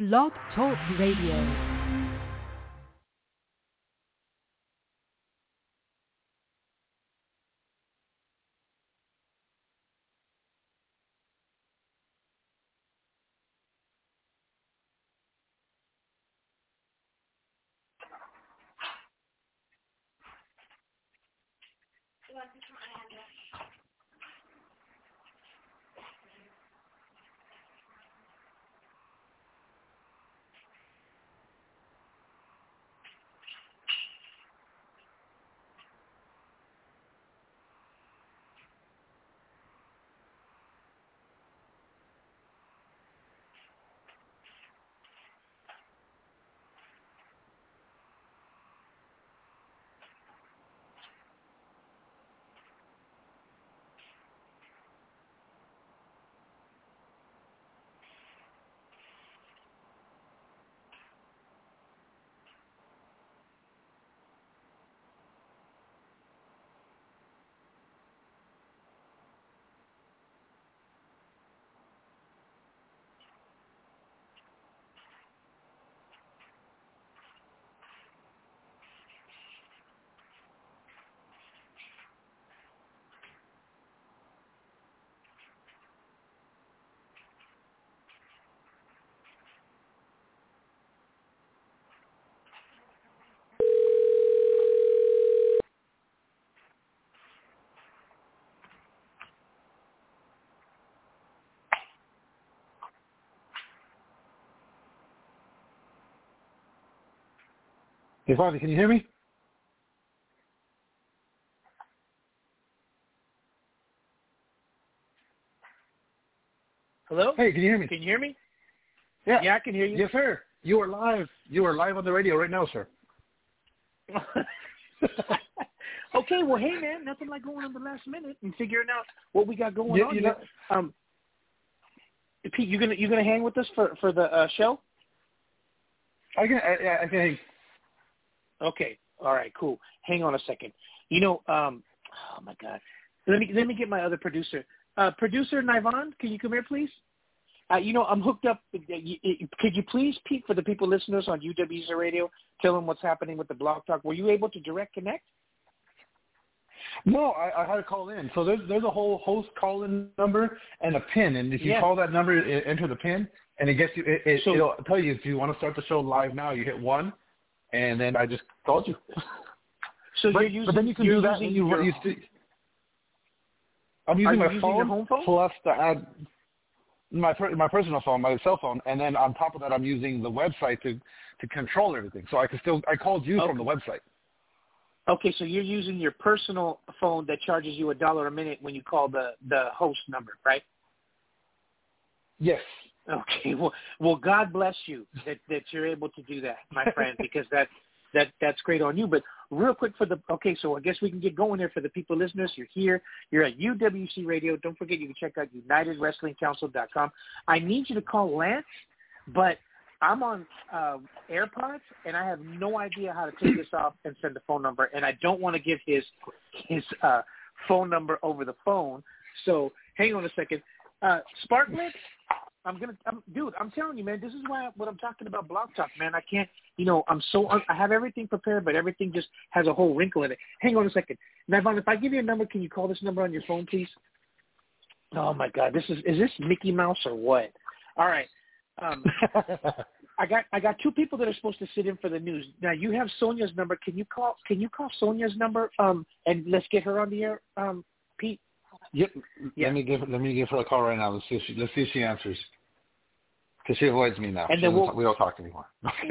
Blog Talk Radio. Hey, Bobby, can you hear me? Hello? Hey, can you hear me? Can you hear me? Yeah. Yeah, I can hear you. Yes, sir. You are live. You are live on the radio right now, sir. Okay, well, hey, man, nothing like going on the last minute and figuring out what we got going on here. Pete, you gonna hang with us for the show? I can. Okay. All right. Cool. Hang on a second. Oh my God. Let me get my other producer. Producer Nivan, can you come here, please? I'm hooked up. Could you please, Pete, for the people listeners on UWC Radio, tell them what's happening with the Blog Talk? Were you able to direct connect? No, I had to call in. So there's a whole host call-in number and a PIN, and if you call that number, enter the PIN, and it gets you. It'll tell you if you want to start the show live now. You hit 1, and then I just called you. So but then you can do that. I'm using my phone, your home phone plus to add my personal phone, my cell phone, and then on top of that, I'm using the website to control everything. So I called you from the website. Okay, so you're using your personal phone that charges you $1 a minute when you call the host number, right? Yes. Okay. Well, God bless you that you're able to do that, my friend, because that's great on you. But real quick so I guess we can get going here for the people listeners. You're here. You're at UWC Radio. Don't forget you can check out UnitedWrestlingCouncil.com. I need you to call Lance, but I'm on AirPods, and I have no idea how to take this off and send the phone number, and I don't want to give his phone number over the phone. So hang on a second. Sparklet, I'm telling you, man, this is what I'm talking about Blog Talk, man. I can't, I have everything prepared, but everything just has a whole wrinkle in it. Hang on a second. Navon, if I give you a number, can you call this number on your phone, please? Oh, my God. Is this Mickey Mouse or what? All right. I got two people that are supposed to sit in for the news. Now you have Sonia's number. Can you call Sonia's number? And let's get her on the air, Pete. Yep. Yeah. Let me give her a call right now. Let's see if she answers. Because she avoids me now. And then we don't talk anymore.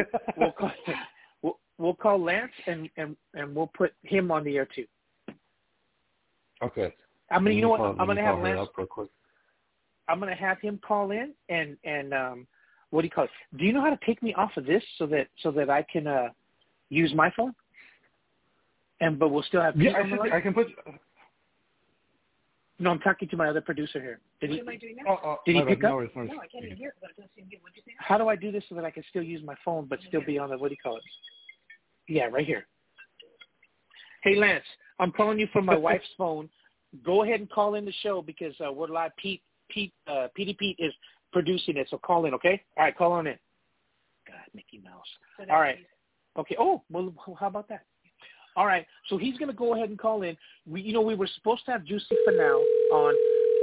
we'll call Lance and we'll put him on the air too. Okay. I'm gonna have Lance up real quick. I'm going to have him call in and what do you call it? Do you know how to take me off of this so that I can use my phone? But we'll still have Pete on the line? I can put. No, I'm talking to my other producer here. Did am I doing now? Did he pick up? No, I can't even hear it. But I don't see him. What did you say? How do I do this so that I can still use my phone but still be on the, what do you call it? Yeah, right here. Hey, Lance, I'm calling you from my wife's phone. Go ahead and call in the show because we're live. Petey Pete is producing it, so call in, okay? All right, call on in. Mickey Mouse. All right. Okay. Oh, well, how about that? All right. So he's going to go ahead and call in. We were supposed to have Juicy Finale on.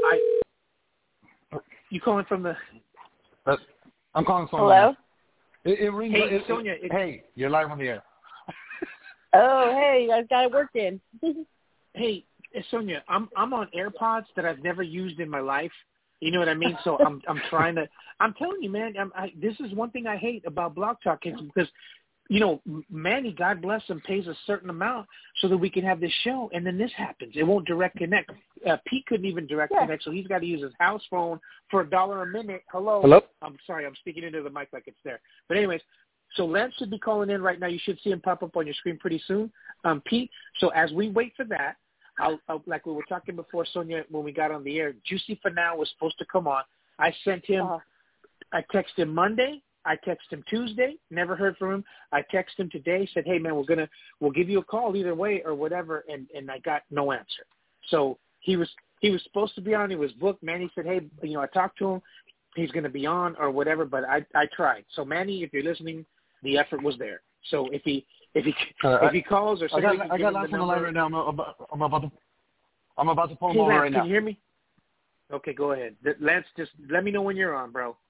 You calling from the? I'm calling Sonia. Hello. It rings. Hey, Sonia. Hey, you're live on the air. Oh, hey, you guys got it working. Hey, Sonia, I'm on AirPods that I've never used in my life. You know what I mean? So I'm trying to. I'm telling you, man. This is one thing I hate about Blog Talk is because, Manny, God bless him, pays a certain amount so that we can have this show, and then this happens. It won't direct connect. Pete couldn't even direct connect, so he's got to use his house phone for $1 a minute. Hello. I'm sorry, I'm speaking into the mic like it's there. But anyways, so Lance should be calling in right now. You should see him pop up on your screen pretty soon, Pete. So as we wait for that, I'll like we were talking before, Sonia, when we got on the air, Juicy Finale was supposed to come on. I sent him. I texted him Monday. I texted him Tuesday. Never heard from him. I texted him today. Said, hey man, we'll give you a call either way or whatever. And I got no answer. So he was supposed to be on. He was booked. Manny said, hey, I talked to him. He's going to be on or whatever. But I tried. So Manny, if you're listening, the effort was there. So if he calls or somebody I got Lance on the line right now. I'm about to pull him over right now. Can you hear me? Okay, go ahead. Lance, just let me know when you're on, bro.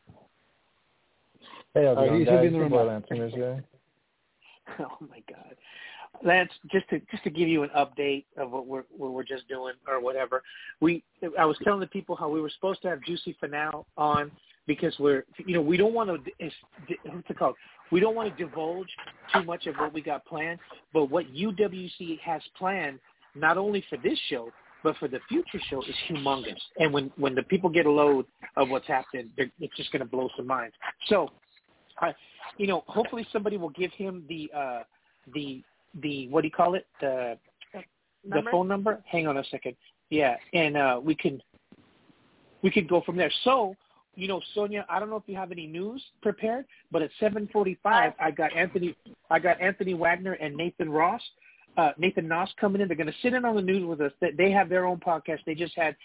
Hey, how's it going, guys? Be in the room. Lance on this guy. Oh my God, Lance! Just to give you an update of what we're just doing or whatever. I was telling the people how we were supposed to have Juicy Finale on because we don't want to what's it called? We don't want to divulge too much of what we got planned, but what UWC has planned, not only for this show, but for the future show, is humongous. And when the people get a load of what's happening, it's just going to blow some minds. So, hopefully somebody will give him the what do you call it? The phone number. Hang on a second. Yeah, and we can go from there. So, Sonia, I don't know if you have any news prepared, but at 7:45, I got Anthony Wagner and Nathan Noss coming in. They're going to sit in on the news with us. They have their own podcast. They just had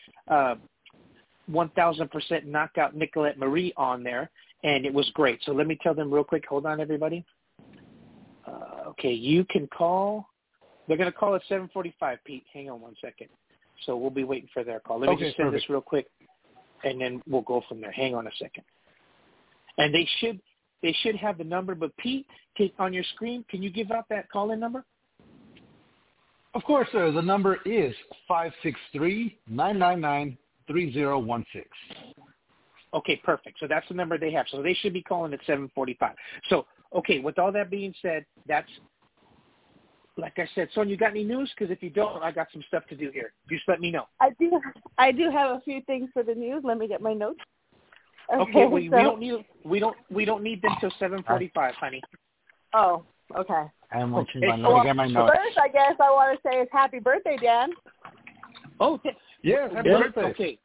1000% Knockout Nicolette Marie on there, and it was great. So let me tell them real quick. Hold on, everybody. Okay, you can call. They're going to call at 7:45, Pete. Hang on one second. So we'll be waiting for their call. Let me just send this real quick, and then we'll go from there. Hang on a second. And they should have the number. But, Pete, on your screen, can you give out that call-in number? Of course, sir. The number is 563-999-3016. Okay, perfect. So that's the number they have. So they should be calling at 7:45. So, okay, with all that being said, that's, like I said, Sonia, you got any news? Because if you don't, I got some stuff to do here. Just let me know. I do have a few things for the news. Let me get my notes. Okay, we don't need them till 7:45, honey. Oh, okay. I'm watching my notes. Get my notes. First, I guess I want to say it's happy birthday, Dan. Oh, yes, happy birthday. Okay.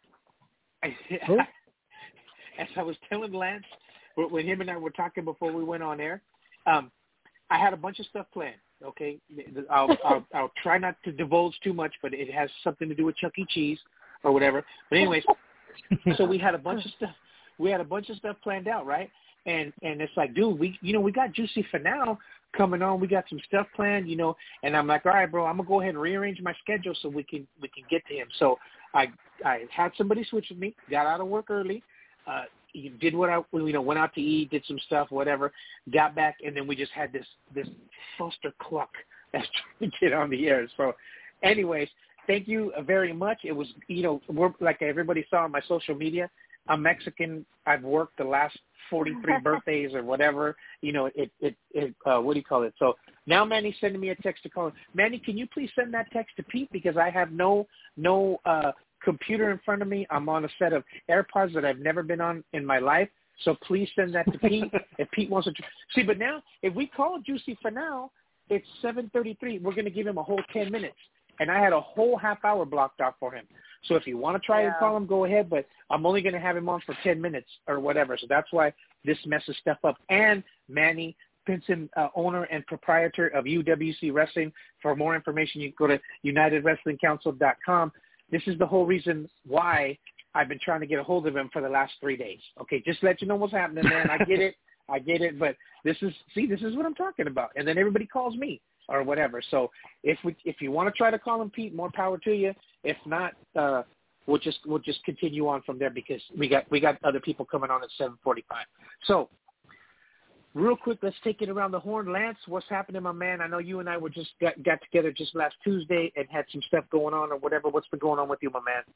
As I was telling Lance, when him and I were talking before we went on air, I had a bunch of stuff planned. Okay, I'll try not to divulge too much, but it has something to do with Chuck E. Cheese or whatever. But anyways, so we had a bunch of stuff. We had a bunch of stuff planned out, right? And it's like, dude, we got Juicy Finale coming on. We got some stuff planned, And I'm like, all right, bro, I'm gonna go ahead and rearrange my schedule so we can get to him. So I had somebody switch with me. Got out of work early. Did what I went out to eat, did some stuff, whatever. Got back, and then we just had this Foster cluck that's trying to get on the air. So, anyways, thank you very much. It was, we're like everybody saw on my social media. I'm Mexican. I've worked the last 43 birthdays or whatever. What do you call it? So now Manny's sending me a text to call him. Manny, can you please send that text to Pete because I have no computer in front of me. I'm on a set of AirPods that I've never been on in my life. So please send that to Pete. If Pete wants to see, but now if we call Juicy Finale, it's 7:33. We're going to give him a whole 10 minutes. And I had a whole half hour blocked off for him. So if you want to try and call him, go ahead. But I'm only going to have him on for 10 minutes or whatever. So that's why this messes stuff up. And Manny Pinson, owner and proprietor of UWC Wrestling. For more information, you can go to UnitedWrestlingCouncil.com. This is the whole reason why I've been trying to get a hold of him for the last 3 days. Okay, just to let you know what's happening, man. I get it. I get it, but this is what I'm talking about. And then everybody calls me or whatever. So if you want to try to call him Pete, more power to you. If not, we'll just continue on from there because we got other people coming on at 7:45. So real quick, let's take it around the horn. Lance, what's happening, my man? I know you and I were just got together just last Tuesday and had some stuff going on or whatever. What's been going on with you, my man?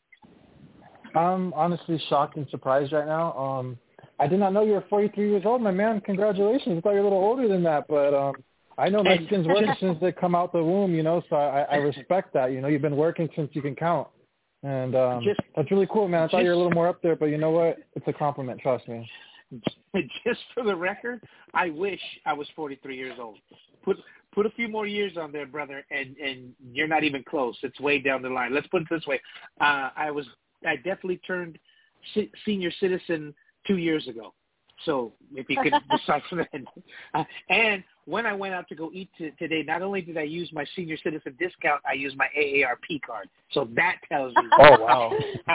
I'm honestly shocked and surprised right now. I did not know you were 43 years old, my man. Congratulations. I thought you were a little older than that, but I know Mexicans work since they come out the womb, so I respect that. You've been working since you can count. And that's really cool, man. I thought you were a little more up there, but you know what? It's a compliment, trust me. Just for the record, I wish I was 43 years old. Put a few more years on there, brother, and you're not even close. It's way down the line. Let's put it this way. I definitely turned senior citizen 2 years ago. So if you could decipher that. And when I went out to go eat today, not only did I use my senior citizen discount, I used my AARP card. So that tells you. Oh, wow.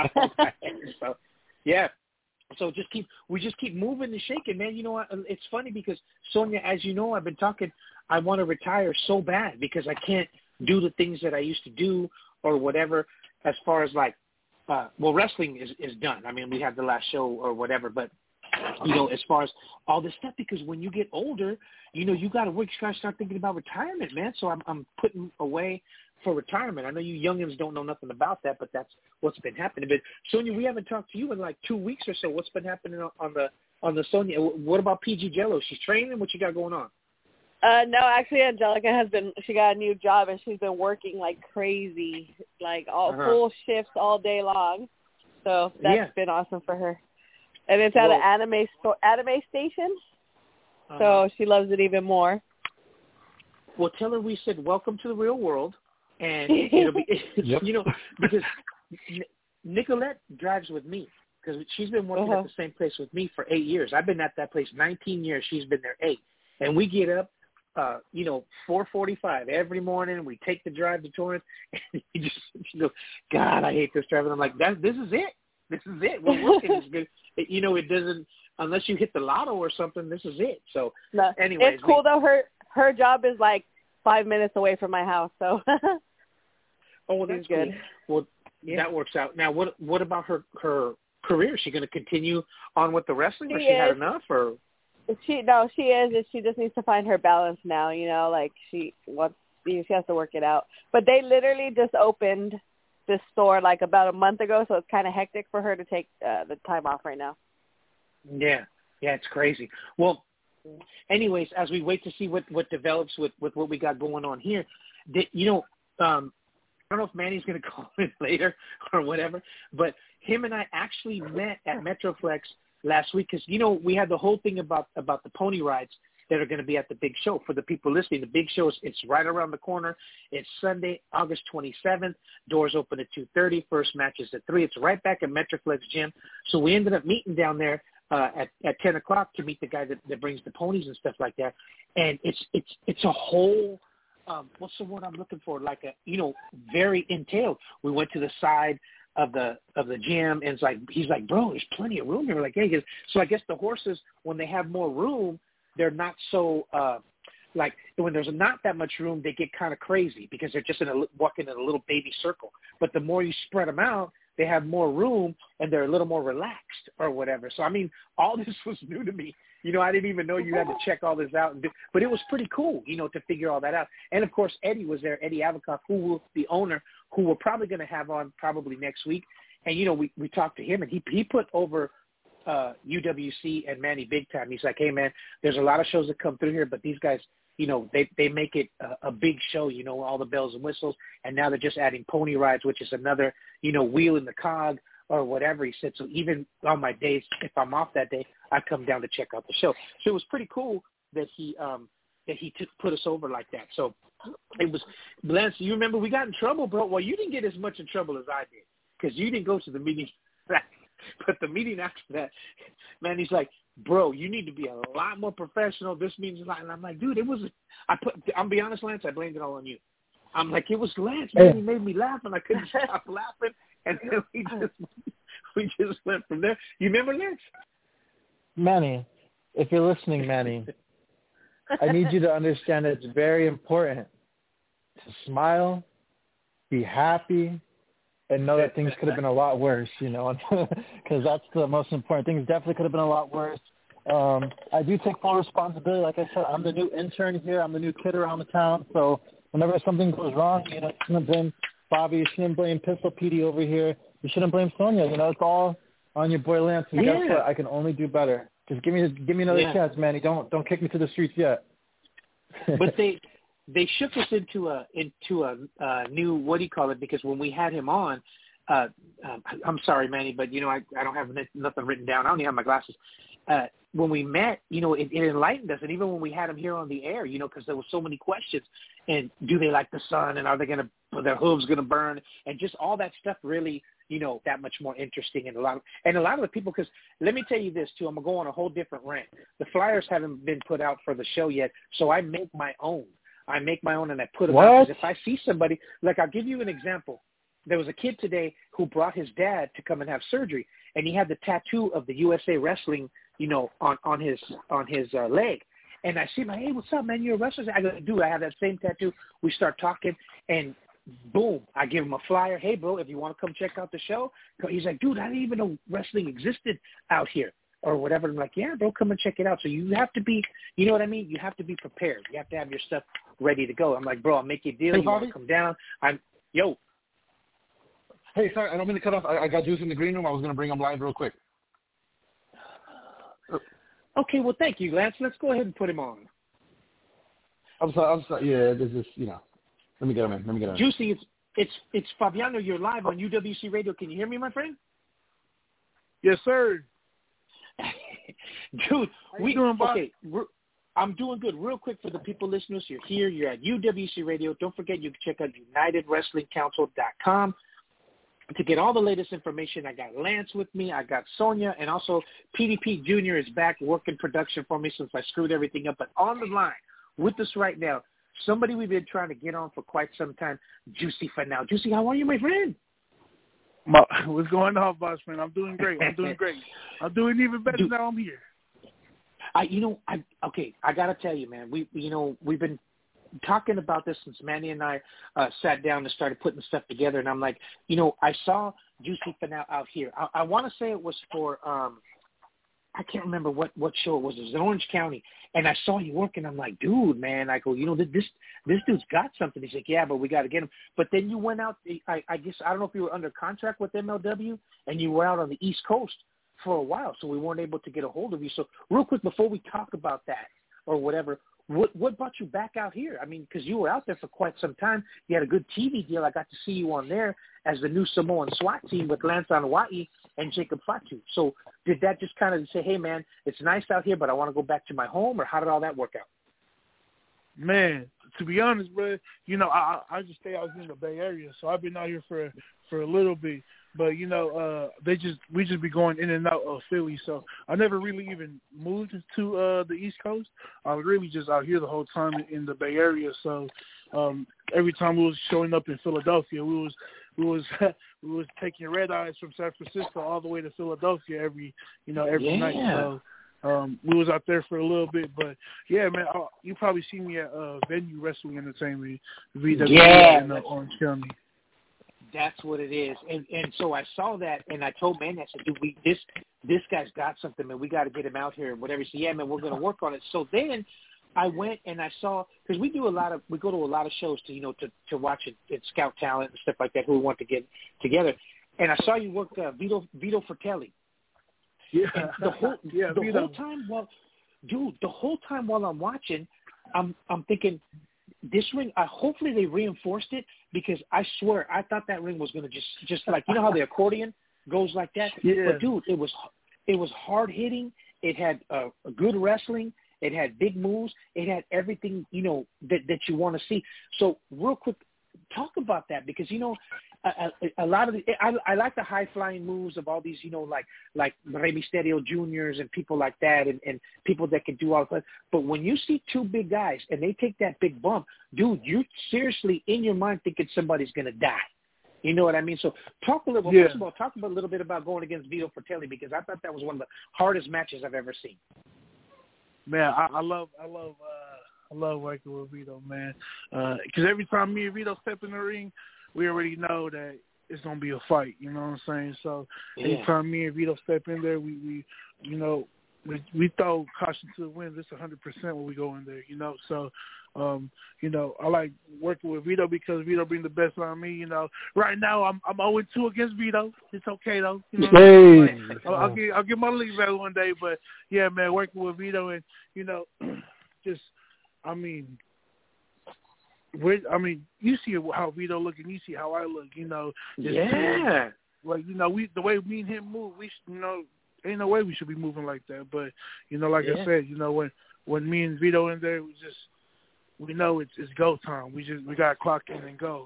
So, yeah. So we just keep moving and shaking, man. You know what? It's funny because, Sonia, as you know, I've been talking, I want to retire so bad because I can't do the things that I used to do or whatever as far as like, wrestling is done. I mean, we had the last show or whatever, but, as far as all this stuff, because when you get older, you got to work, you got to start thinking about retirement, man. So I'm putting away for retirement. I know you youngins don't know nothing about that, but that's what's been happening. But Sonia, we haven't talked to you in like 2 weeks or so. What's been happening on the Sonia? What about PG Jello? She's training? What you got going on? No, actually, Angelica she got a new job and she's been working like crazy, like full shifts all day long. So that's been awesome for her. And it's at an anime station, so she loves it even more. Well, tell her we said welcome to the real world, and it'll be, because Nicolette drives with me because she's been working at the same place with me for 8 years. I've been at that place 19 years. She's been there 8, and we get up, 4:45 every morning. We take the drive to Torrance, and she goes, God, I hate this drive. And I'm like, this is it. This is it. We're working. It's good. It doesn't, unless you hit the lotto or something, this is it. So, anyways. It's cool, though. Her job is like 5 minutes away from my house, so. Oh, that's good. Cool. Well, that works out. Now, what about her career? Is she going to continue on with the wrestling, or she had enough, or? She is. She just needs to find her balance now, like she has to work it out. But they literally just opened this store like about a month ago, so it's kind of hectic for her to take the time off right now. Yeah, it's crazy. Well, anyways, as we wait to see what develops with what we got going on here, I don't know if Manny's going to call in later or whatever, but him and I actually met at Metroflex last week because, we had the whole thing about the pony rides that are going to be at the big show. For the people listening, the big show it's right around the corner. It's Sunday, August 27th. Doors open at 2:30. First match is at 3. It's right back at Metroflex Gym. So we ended up meeting down there at 10 o'clock to meet the guy that brings the ponies and stuff like that. And it's a whole what's the word I'm looking for? Like very entailed. We went to the side of the gym, and he's like, bro, there's plenty of room here. We're like, yeah. So I guess the horses, when they have more room, they're not so when there's not that much room, they get kind of crazy because they're just walking in a little baby circle. But the more you spread them out, they have more room and they're a little more relaxed or whatever. So I mean, all this was new to me. I didn't even know you had to check all this out, but it was pretty cool, to figure all that out. And of course, Eddie was there, Eddie Avikoff, the owner, who we're probably going to have on probably next week. And we talked to him, and he put over UWC and Manny big time. He's like, hey man, there's a lot of shows that come through here, but these guys, they make it a big show, all the bells and whistles, and now they're just adding pony rides, which is another, wheel in the cog or whatever. He said, so even on my days, if I'm off that day, I come down to check out the show. So it was pretty cool that he put us over like that. So it was, Lance, you remember we got in trouble, bro. Well, you didn't get as much in trouble as I did because you didn't go to the meeting. But the meeting after that, man, he's like, bro, you need to be a lot more professional. This means a lot. And I'm like, dude, I'll be honest, Lance, I blamed it all on you. I'm like, it was Lance, man. He made me laugh, and I couldn't stop laughing. And then we just went from there. You remember Lance? Manny, if you're listening, Manny, I need you to understand it's very important to smile, be happy, and know that things could have been a lot worse, because that's the most important. Things definitely could have been a lot worse. I do take full responsibility. Like I said, I'm the new intern here. I'm the new kid around the town. So whenever something goes wrong, you shouldn't blame Bobby. You shouldn't blame Pistol PD over here. You shouldn't blame Sonia. It's all on your boy Lance. And guess what? I can only do better. Just give me another chance, Manny. Don't kick me to the streets yet. But they shook us into a new, what do you call it? Because when we had him on, I'm sorry, Manny, but I don't have nothing written down. I don't even have my glasses. When we met, it enlightened us, and even when we had him here on the air, because there were so many questions, and do they like the sun, and are their hooves gonna burn, and just all that stuff really, that much more interesting, and a lot of the people, because let me tell you this too, I'm gonna go on a whole different rant. The flyers haven't been put out for the show yet, so I make my own. And I put them out. Because if I see somebody, like I'll give you an example. There was a kid today who brought his dad to come and have surgery, and he had the tattoo of the USA Wrestling, on his leg. And I see him, hey, what's up, man? You're a wrestler? I go, dude, I have that same tattoo. We start talking, and boom, I give him a flyer. Hey, bro, if you want to come check out the show. He's like, dude, I didn't even know wrestling existed out here or whatever. I'm like, yeah, bro, come and check it out. So you have to be, you know what I mean? You have to be prepared. You have to have your stuff ready to go. I'm like, bro, I'll make you a deal. Hey, you want to come down? Yo. Hey, sorry, I don't mean to cut off. I got Juice in the green room. I was going to bring him live real quick. Okay, well, thank you, Lance. Let's go ahead and put him on. I'm sorry. Yeah, this is, let me get him in. Juicy, it's Fabiano. You're live on UWC Radio. Can you hear me, my friend? Yes, sir. Dude, okay. I'm doing good. Real quick for the people listeners, you're here. You're at UWC Radio. Don't forget, you can check out UnitedWrestlingCouncil.com to get all the latest information. I got Lance with me. I got Sonia, and also PDP Jr. is back working production for me since I screwed everything up. But on the line with us right now, somebody we've been trying to get on for quite some time, Juicy Finau. Juicy, how are you, my friend? What's going on, boss man? I'm doing great. I'm doing even better now I'm here. I got to tell you, man, we've been talking about this since Manny and I sat down and started putting stuff together, and I'm like, I saw Juicy Finau out here. I want to say it was for I can't remember what show it was. It was in Orange County, and I saw you working. I'm like, dude, man. I go, this dude's got something. He's like, yeah, but we got to get him. But then you went out. I guess I don't know if you were under contract with MLW, and you were out on the East Coast for a while, so we weren't able to get a hold of you. So real quick before we talk about that or whatever, what brought you back out here? I mean, because you were out there for quite some time. You had a good TV deal. I got to see you on there as the new Samoan SWAT team with Lance Anoa'i and Jacob Fatu. So did that just kind of say, hey, man, it's nice out here, but I want to go back to my home, or how did all that work out? Man, to be honest, bro, I just stay out here in the Bay Area, so I've been out here for a little bit. But, we just be going in and out of Philly, so I never really even moved to the East Coast. I was really just out here the whole time in the Bay Area. So every time we was showing up in Philadelphia, we was taking red eyes from San Francisco all the way to Philadelphia every night. So we was out there for a little bit, but yeah, man, you probably see me at Venue Wrestling Entertainment, VW in Orange County. That's what it is, and so I saw that, and I told Manny, I said, dude, this guy's got something, man. We got to get him out here, and whatever. He said, yeah, man, we're going to work on it. So then I went and I saw, because we go to a lot of shows to watch and scout talent and stuff like that who we want to get together, and I saw you work Vito Fratelli. Yeah, and the whole time while I'm watching, I'm thinking, this ring, hopefully they reinforced it, because I swear I thought that ring was going to just like, how the accordion goes like that. Yeah. But dude, it was hard hitting. It had a good wrestling. It had big moves. It had everything that you want to see. So real quick, talk about that, because a lot of I like the high flying moves of all these like Rey Mysterio Juniors and people like that, and people that can do all that. But when you see two big guys and they take that big bump, dude, you're seriously in your mind thinking somebody's gonna die. You know what I mean? So talk a little. Yeah. First of all, talk a little bit about going against Vito Fratelli, because I thought that was one of the hardest matches I've ever seen. man, I love working with Vito, man. Because every time me and Vito step in the ring, we already know that it's gonna be a fight. You know what I'm saying? So anytime me and Vito step in there, we throw caution to the wind. It's 100% when we go in there. You know, so. I like working with Vito because Vito brings the best out of me. You know, right now I'm 0-2 against Vito. It's okay though. You know, I'll get my league back one day. But yeah, man, working with Vito and you see how Vito look and you see how I look. You know, the way me and him move, ain't no way we should be moving like that. But I said, when me and Vito in there, we know it's go time. We got to clock in and go,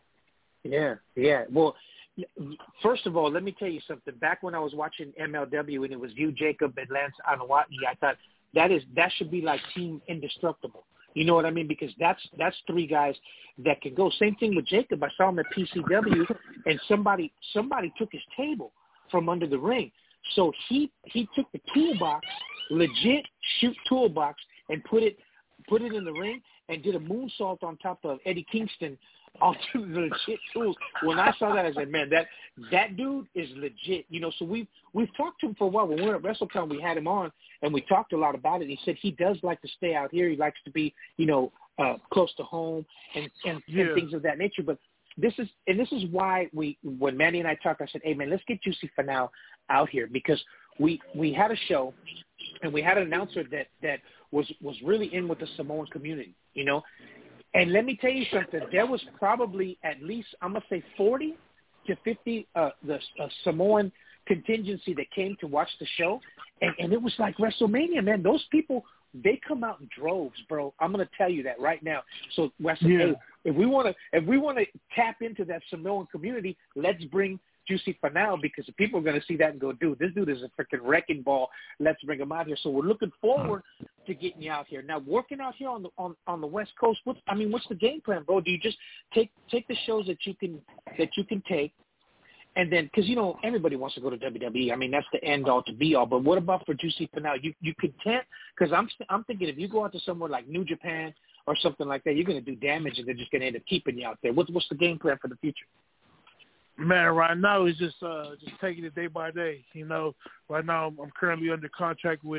Yeah. Well, first of all, let me tell you something. Back when I was watching MLW and it was you, Jacob, and Lance Anawati, I thought that should be like Team Indestructible. You know what I mean? Because that's three guys that can go. Same thing with Jacob. I saw him at PCW, and somebody took his table from under the ring. So he took the toolbox, legit shoot toolbox, and put it in the ring and did a moonsault on top of Eddie Kingston onto the legit tools. When I saw that, I said, man, that dude is legit. So we've talked to him for a while. When we were at WrestleCon, we had him on, and we talked a lot about it. He said he does like to stay out here. He likes to be, close to home and things of that nature. But this is why when Manny and I talked, I said, hey, man, let's get Juicy Finau out here because we had a show and we had an announcer that was really in with the Samoan community, And let me tell you something. There was probably at least, I'm going to say 40 to 50 the Samoan contingency that came to watch the show. And it was like WrestleMania, man. Those people, they come out in droves, bro. I'm going to tell you that right now. So hey, if we want to tap into that Samoan community, let's bring Juicy Finau because the people are going to see that and go, dude, this dude is a freaking wrecking ball. Let's bring him out here. So we're looking forward to getting you out here. Now, working out here on the West Coast, what's the game plan, bro? Do you just take the shows that you can take, and then because everybody wants to go to WWE. I mean, that's the end all to be all. But what about for Juicy Finau? You content? Because I'm thinking if you go out to somewhere like New Japan or something like that, you're going to do damage, and they're just going to end up keeping you out there. What's the game plan for the future? Man, right now it's just taking it day by day. Right now I'm currently under contract with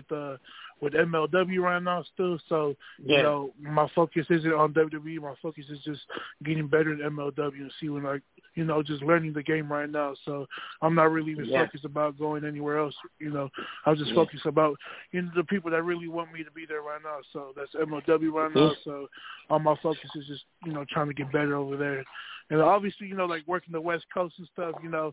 MLW right now still. So my focus isn't on WWE. My focus is just getting better at MLW and seeing just learning the game right now. So I'm not really even focused about going anywhere else. I'm just focused about the people that really want me to be there right now. So that's MLW right now. So all my focus is just trying to get better over there. And obviously, like working the West Coast and stuff,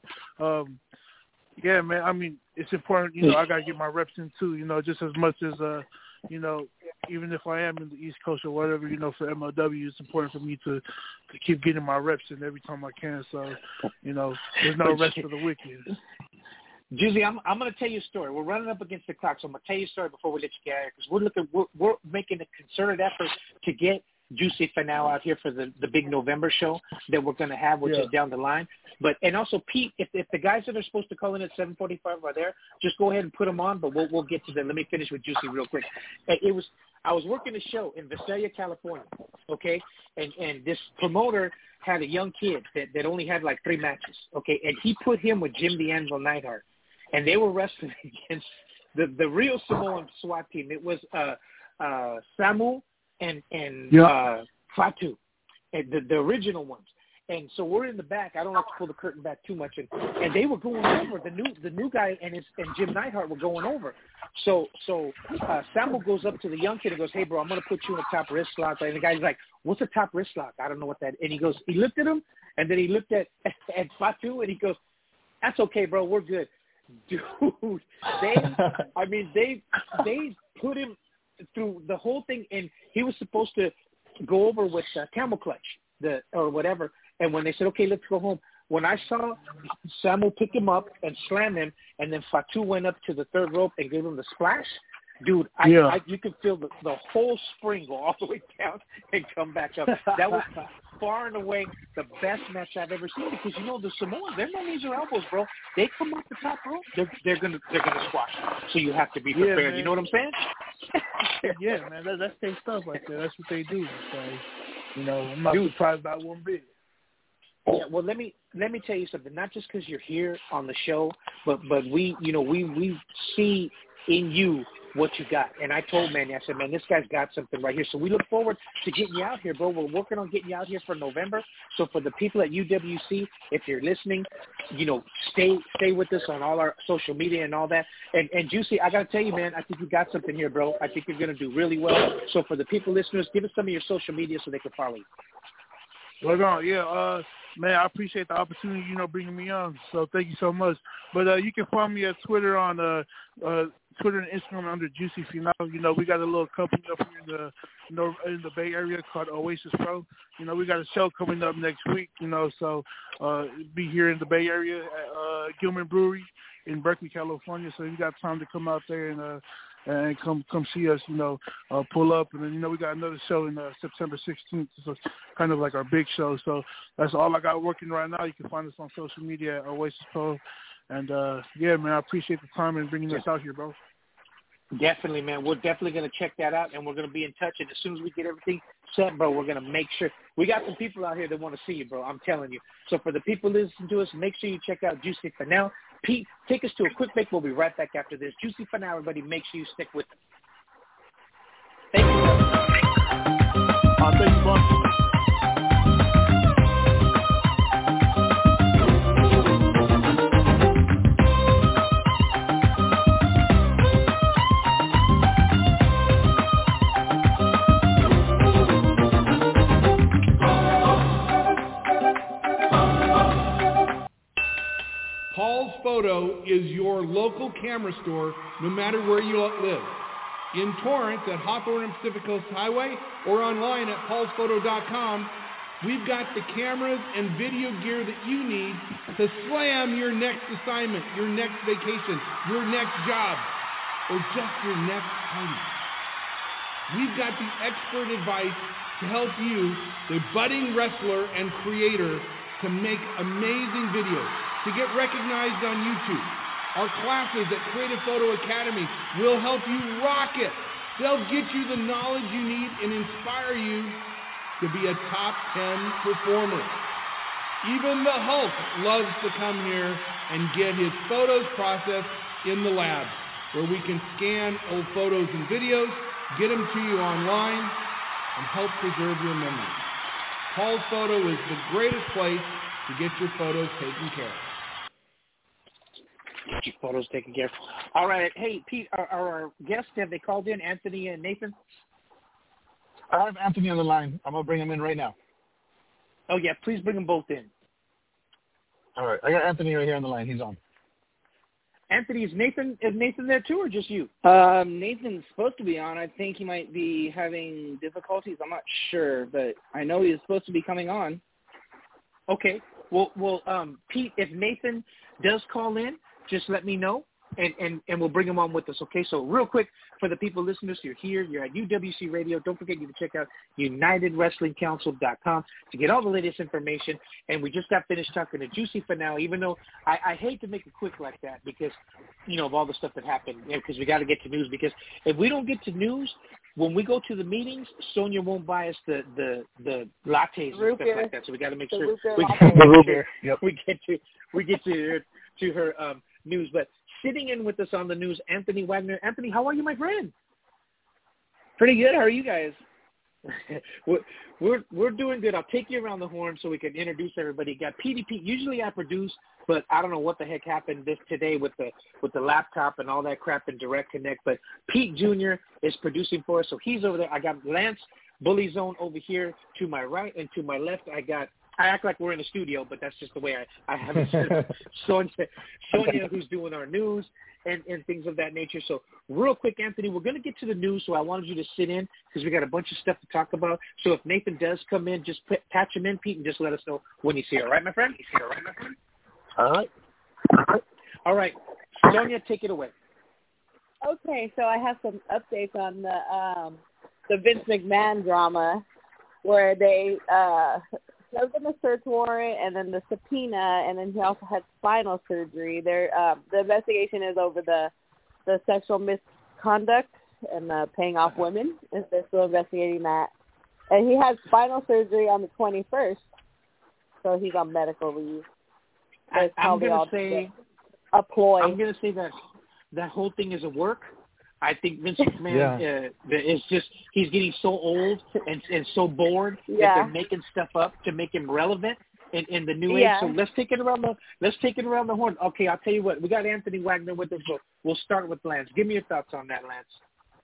yeah, man. I mean, it's important, I got to get my reps in too, just as much as, even if I am in the East Coast or whatever, for MLW, it's important for me to keep getting my reps in every time I can. So, there's no rest for the wicked. Juicy, I'm going to tell you a story. We're running up against the clock, so I'm going to tell you a story before we let you get out here because we're making a concerted effort to get Juicy Finau out here for the big November show that we're going to have, which is down the line. And also, Pete, if the guys that are supposed to call in at 7:45 are there, just go ahead and put them on. But we'll get to them. Let me finish with Juicy real quick. I was working a show in Visalia, California, okay, and this promoter had a young kid that only had like 3 matches, okay, and he put him with Jim the Anvil Neidhart, and they were wrestling against the real Samoan SWAT team. It was Samu and Fatu, the original ones. And so we're in the back. I don't have to pull the curtain back too much. And they were going over. The new guy and Jim Neidhart were going over. So Samuel goes up to the young kid and goes, hey, bro, I'm going to put you in a top wrist lock. And the guy's like, what's a top wrist lock? I don't know what that. And he looked at him, and then he looked at Fatu, and he goes, that's okay, bro. We're good. Dude, they put him through the whole thing, and he was supposed to go over with camel clutch or whatever. And when they said, okay, let's go home, when I saw Samuel pick him up and slam him, and then Fatu went up to the third rope and gave him the splash, Dude, you can feel the whole spring go all the way down and come back up. That was far and away the best match I've ever seen because the Samoans, they're no knees or elbows, bro. They come off the top rope, they're gonna squash you. So you have to be prepared. Man. You know what I'm saying? Yeah, man, that's their stuff right there. That's what they do. So, I'm not surprised by one bit. Yeah, well, let me tell you something. Not just because you're here on the show, but we see in you what you got. And I told Manny, I said, man, this guy's got something right here. So we look forward to getting you out here, bro. We're working on getting you out here for November. So for the people at UWC, if you're listening, stay with us on all our social media and all that. And Juicy, I got to tell you, man, I think you got something here, bro. I think you're going to do really well. So for the people listeners, give us some of your social media so they can follow you. Right on, yeah. Man, I appreciate the opportunity, bringing me on. So thank you so much. But you can find me at Twitter on Twitter and Instagram under Juicy Finale. We got a little company up here in the Bay Area called Oasis Pro. We got a show coming up next week. So be here in the Bay Area at Gilman Brewery in Berkeley, California. So you got time to come out there and come see us, pull up. And then, we got another show in September 16th. So kind of like our big show. So that's all I got working right now. You can find us on social media at Oasis Pro. And, yeah, man, I appreciate the time and bringing us out here, bro. Definitely, man. We're definitely going to check that out, and we're going to be in touch. And as soon as we get everything set, bro, we're going to make sure. We got some people out here that want to see you, bro. I'm telling you. So for the people listening to us, make sure you check out Juicy Finale. Pete, take us to a quick break. We'll be right back after this. Juicy Finale, everybody. Make sure you stick with us. Thank you, bro. Thank you, bro. Paul's Photo is your local camera store no matter where you live. In Torrance at Hawthorne and Pacific Coast Highway or online at paulsphoto.com, we've got the cameras and video gear that you need to slam your next assignment, your next vacation, your next job, or just your next party. We've got the expert advice to help you, the budding wrestler and creator, to make amazing videos, to get recognized on YouTube. Our classes at Creative Photo Academy will help you rock it. They'll get you the knowledge you need and inspire you to be a top 10 performer. Even the Hulk loves to come here and get his photos processed in the lab, where we can scan old photos and videos, get them to you online, and help preserve your memories. Paul's Photo is the greatest place to get your photos taken care of. Get your photos taken care of. All right. Hey, Pete, our guests, have they called in, Anthony and Nathan? I have Anthony on the line. I'm going to bring him in right now. Oh, yeah. Please bring them both in. All right. I got Anthony right here on the line. He's on. Anthony, is Nathan there too, or just you? Nathan's supposed to be on. I think he might be having difficulties. I'm not sure, but I know he's supposed to be coming on. Okay. Well, Pete, if Nathan does call in, just let me know, and we'll bring him on with us, okay? So real quick, for the people listeners, you're here, you're at UWC Radio. Don't forget you can check out UnitedWrestlingCouncil.com to get all the latest information. And we just got finished talking to Juicy Finale, even though I hate to make it quick like that because, of all the stuff that happened, because we got to get to news. Because if we don't get to news, when we go to the meetings, Sonia won't buy us the lattes and stuff like that. So we got to make sure we get to her news. But sitting in with us on the news, Anthony Wagner. Anthony, how are you, my friend? Pretty good. How are you guys? We're doing good. I'll take you around the horn so we can introduce everybody. Got PDP. Usually I produce, but I don't know what the heck happened today with the laptop and all that crap and Direct Connect. But Pete Jr. is producing for us, so he's over there. I got Lance Bully Zone over here to my right, and to my left I act like we're in the studio, but that's just the way I have it set up. Sonia, who's doing our news and things of that nature. So real quick, Anthony, we're going to get to the news, so I wanted you to sit in because we got a bunch of stuff to talk about. So if Nathan does come in, just patch him in, Pete, and just let us know when he's here. All right, my friend? All right. All right. Sonia, take it away. Okay, so I have some updates on the Vince McMahon drama, where they served him a search warrant and then the subpoena, and then he also had spinal surgery. The investigation is over the sexual misconduct and paying off women. They're still investigating that. And he had spinal surgery on the 21st, so he's on medical leave. I'm going to say a ploy. I'm going to say that whole thing is a work. I think Vince McMahon is just, he's getting so old and so bored that they're making stuff up to make him relevant in the new age. So let's take it around the horn. Okay, I'll tell you what. We got Anthony Wagner with us, so we'll start with Lance. Give me your thoughts on that, Lance.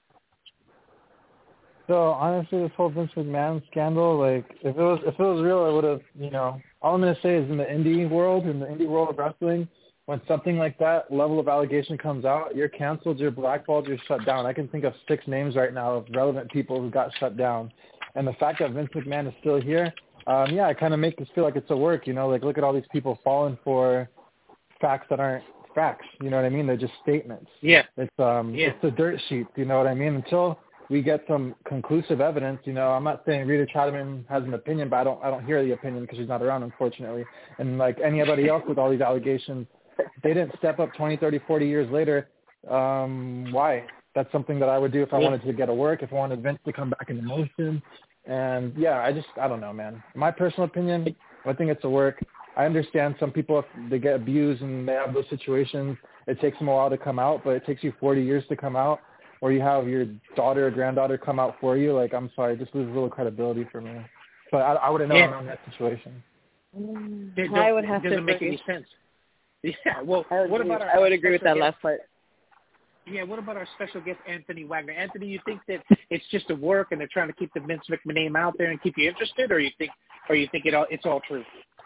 So honestly, this whole Vince McMahon scandal, like if it was real, I would have, all I'm gonna say is in the indie world of wrestling, when something like that level of allegation comes out, you're canceled, you're blackballed, you're shut down. I can think of 6 names right now of relevant people who got shut down. And the fact that Vince McMahon is still here, it kind of makes us feel like it's a work, like look at all these people falling for facts that aren't facts, you know what I mean? They're just statements. Yeah. It's the dirt sheet, you know what I mean? Until we get some conclusive evidence, I'm not saying Rita Chatterman has an opinion, but I don't hear the opinion because she's not around, unfortunately. And like anybody else with all these allegations, they didn't step up 20, 30, 40 years later. Why? That's something that I would do if I wanted to get a work, if I wanted Vince to come back into motion. And I don't know, man. My personal opinion, I think it's a work. I understand some people, if they get abused and they have those situations, it takes them a while to come out, but it takes you 40 years to come out. Or you have your daughter or granddaughter come out for you. Like, I'm sorry, just loses a little credibility for me. But I wouldn't know around that situation. I would have to. It doesn't make any sense. Yeah. Well, what about I would agree with that last part. Yeah. What about our special guest, Anthony Wagner? Anthony, you think that it's just a work and they're trying to keep the Vince McMahon name out there and keep you interested, or you think it's all true?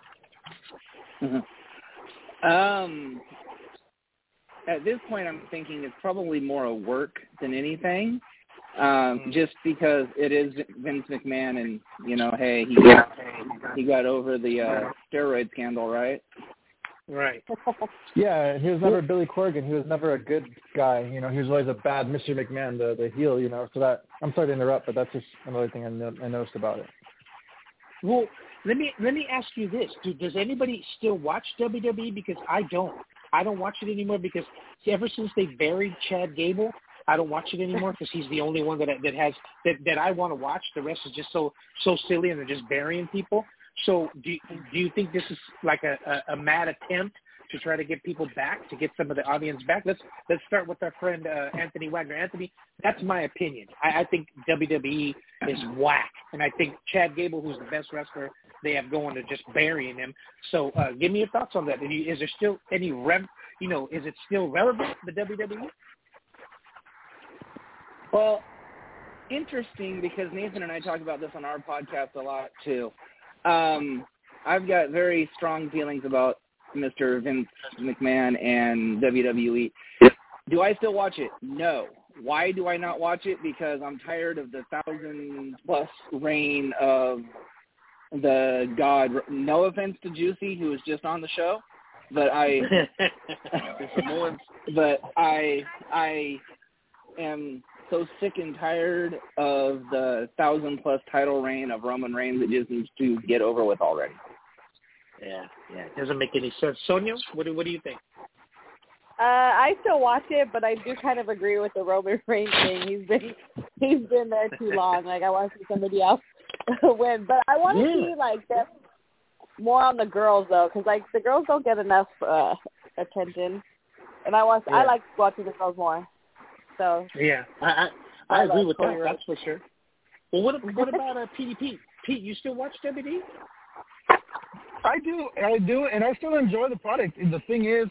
Mm-hmm. At this point, I'm thinking it's probably more a work than anything, just because it is Vince McMahon, and hey, he got over the steroid scandal, right? Right. Yeah, he was never Billy Corgan. He was never a good guy. He was always a bad Mr. McMahon, the heel. So that, I'm sorry to interrupt, but that's just another thing I noticed about it. Well, let me ask you this: does anybody still watch WWE? Because I don't. I don't watch it anymore because ever since they buried Chad Gable, I don't watch it anymore because he's the only one that I want to watch. The rest is just so silly and they're just burying people. So do you think this is like a mad attempt to try to get people back, to get some of the audience back? Let's start with our friend Anthony Wagner. Anthony, that's my opinion. I think WWE is whack, and I think Chad Gable, who's the best wrestler they have going, to just burying him. So give me your thoughts on that. Is there still any is it still relevant, the WWE? Well, interesting, because Nathan and I talk about this on our podcast a lot too. I've got very strong feelings about Mr. Vince McMahon and WWE. Do I still watch it? No. Why do I not watch it? Because I'm tired of the 1,000+ reign of the God. No offense to Juicy, who was just on the show, but I am so sick and tired of the 1,000+ title reign of Roman Reigns. It just needs to get over with already. Yeah, it doesn't make any sense. Sonia, what do you think? I still watch it, but I do kind of agree with the Roman Reigns thing. He's been there too long. Like, I want to see somebody else win, but I want to see like that more on the girls though, because like the girls don't get enough attention, and I like watching the girls more. So yeah, I agree with that. That's for sure. Well, what about PDP? Pete, you still watch WWE? I do, and I still enjoy the product. And the thing is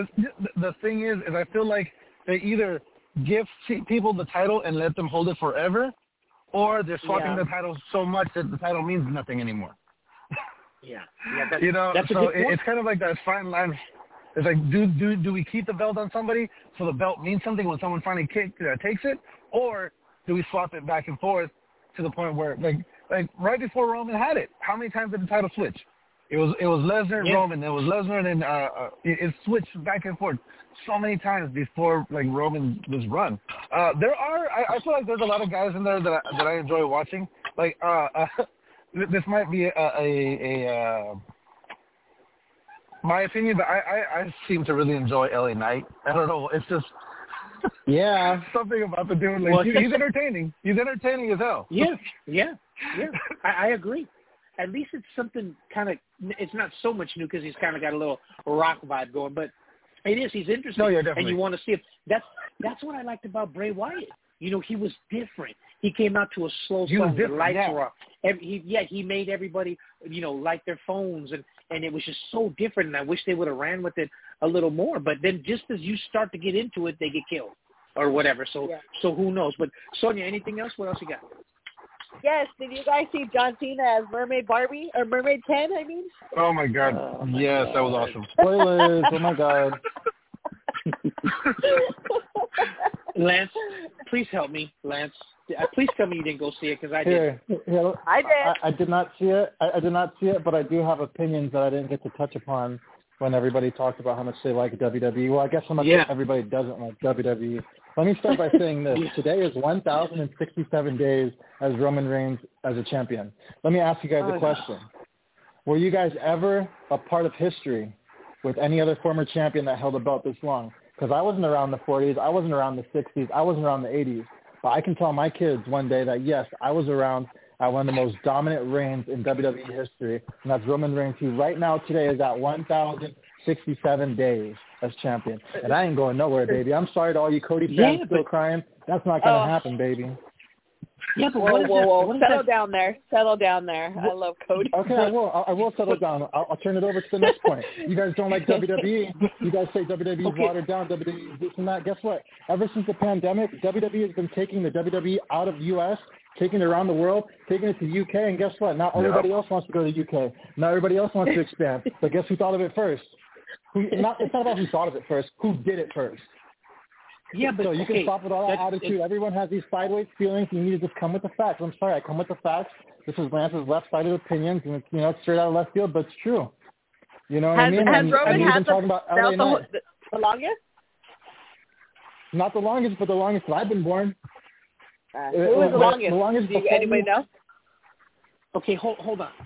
I feel like they either give people the title and let them hold it forever, or they're swapping the title so much that the title means nothing anymore. Yeah. That's so it's kind of like that fine line. It's like, do we keep the belt on somebody so the belt means something when someone finally takes it, or do we swap it back and forth to the point where like right before Roman had it, how many times did the title switch? It was Lesnar and Roman. It was Lesnar and it switched back and forth so many times before like Roman was run. I feel like there's a lot of guys in there that I enjoy watching. Like this might be my opinion, but I seem to really enjoy LA Knight. I don't know. It's just something about the dude. Like, he's entertaining. He's entertaining as hell. Yeah. I agree. At least it's something kind of. It's not so much new because he's kind of got a little rock vibe going, but it is. He's interesting, and you want to see him. That's what I liked about Bray Wyatt. You know, he was different. He came out to a slow song. The lights were off. He made everybody, light their phones, and it was just so different. And I wish they would have ran with it a little more. But then, just as you start to get into it, they get killed or whatever. So who knows? But Sonia, anything else? What else you got? Yes. Did you guys see John Cena as Mermaid Barbie or Mermaid Ken? I mean. Oh my God! Yes, that was awesome. Spoilers! Oh my God. Lance, please help me, Lance. Please tell me you didn't go see it because I did. I did. I did not see it. I did not see it, but I do have opinions that I didn't get to touch upon when everybody talked about how much they like WWE. Well, I guess how much everybody doesn't like WWE. Let me start by saying this. Today is 1,067 days as Roman Reigns as a champion. Let me ask you guys a question. Were you guys ever a part of history with any other former champion that held a belt this long? Because I wasn't around the 40s. I wasn't around the 60s. I wasn't around the 80s. But I can tell my kids one day that, yes, I was around at one of the most dominant reigns in WWE history, and that's Roman Reigns, who right now today is at 1,067 days as champion. And I ain't going nowhere, baby. I'm sorry to all you Cody fans still crying. That's not going to happen, baby. Yeah, but whoa. Settle down there. I love Cody. Okay, I will settle down. I'll turn it over to the next point. You guys don't like WWE. You guys say WWE is watered down, WWE is this and that. Guess what? Ever since the pandemic, WWE has been taking the WWE out of the U.S., taking it around the world, taking it to the UK, and guess what? Now everybody else wants to go to the UK. Now everybody else wants to expand. But guess who thought of it first? It's not about who thought of it first. Who did it first? Yeah, but so you can stop with all that attitude. Everyone has these sideways feelings. You need to just come with the facts. I'm sorry, I come with the facts. This is Lance's left-sided opinions, and it's straight out of left field, but it's true. You know what I mean? Has Roman had talking about LA Knight. The longest? Not the longest, but the longest that I've been born. Who was the longest? The longest. Do anybody know? Okay, hold on.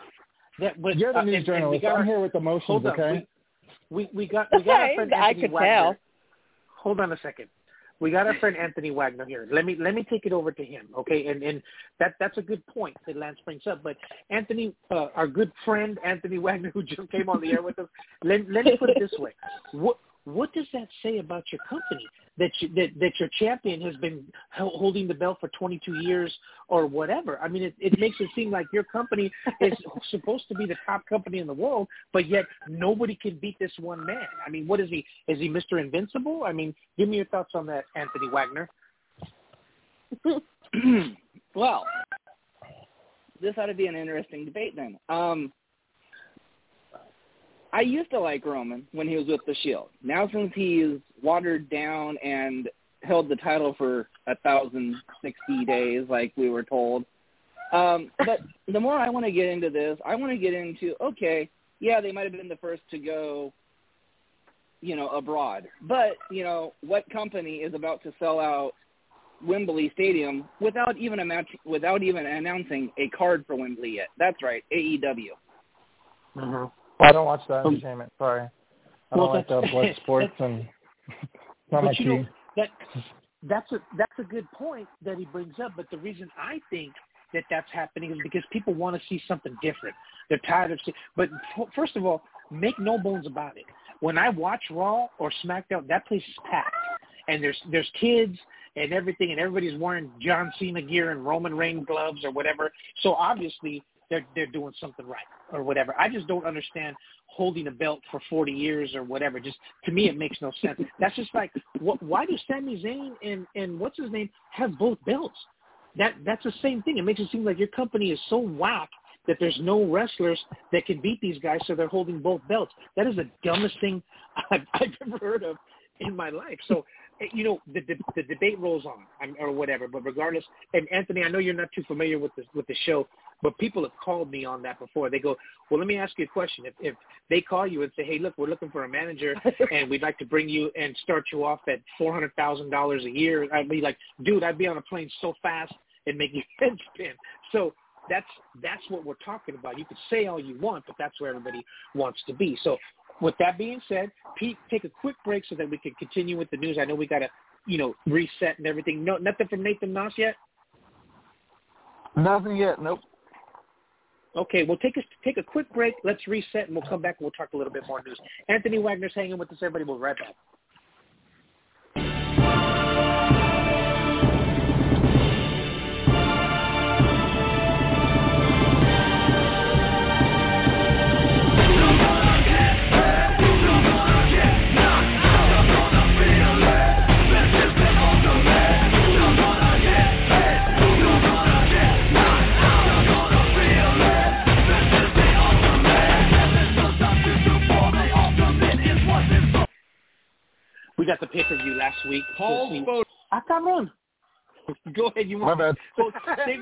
You're the news journalist. I'm here with emotions. Okay. We got our friend Anthony I could Wagner. tell. Hold on a second. We got our friend Anthony Wagner here. Let me take it over to him, okay? And that's a good point that Lance brings up. But Anthony, our good friend Anthony Wagner, who just came on the air with us, let me put it this way: what does that say about your company that your champion has been holding the belt for 22 years or whatever? I mean, it makes it seem like your company is supposed to be the top company in the world, but yet nobody can beat this one man. I mean, what is he? Is he Mr. Invincible? I mean, give me your thoughts on that, Anthony Wagner. Well, this ought to be an interesting debate then. I used to like Roman when he was with the Shield. Now since he's watered down and held the title for 1,060 days, like we were told. But the more I want to get into this, I want to get into, okay, yeah, they might have been the first to go, abroad. But, what company is about to sell out Wembley Stadium without even announcing a card for Wembley yet? That's right, AEW. Mm-hmm. I don't watch that entertainment. Sorry, I don't like blood sports and. Not my team. That's a good point that he brings up. But the reason I think that's happening is because people want to see something different. They're tired of seeing. But first of all, make no bones about it. When I watch Raw or SmackDown, that place is packed, and there's kids and everything, and everybody's wearing John Cena gear and Roman Reigns gloves or whatever. So obviously they're doing something right or whatever. I just don't understand holding a belt for 40 years or whatever. Just to me, it makes no sense. That's just like, why do Sami Zayn and what's his name have both belts? That's the same thing. It makes it seem like your company is so whack that there's no wrestlers that can beat these guys, so they're holding both belts. That is the dumbest thing I've ever heard of in my life. So, the debate rolls on or whatever. But regardless, and Anthony, I know you're not too familiar with the show. But people have called me on that before. They go, well, let me ask you a question. If they call you and say, hey, look, we're looking for a manager, and we'd like to bring you and start you off at $400,000 a year, I'd be like, dude, I'd be on a plane so fast and make your head spin. So that's what we're talking about. You can say all you want, but that's where everybody wants to be. So with that being said, Pete, take a quick break so that we can continue with the news. I know we got to, reset and everything. No, nothing from Nathan Noss yet? Nothing yet, nope. Okay, we'll take a quick break. Let's reset, and we'll come back and we'll talk a little bit more news. Anthony Wagner's hanging with us, everybody. We'll be right back. We got the pay-per-view last week. Paul's photo. Cabrón. Go ahead. You want? My bad. So save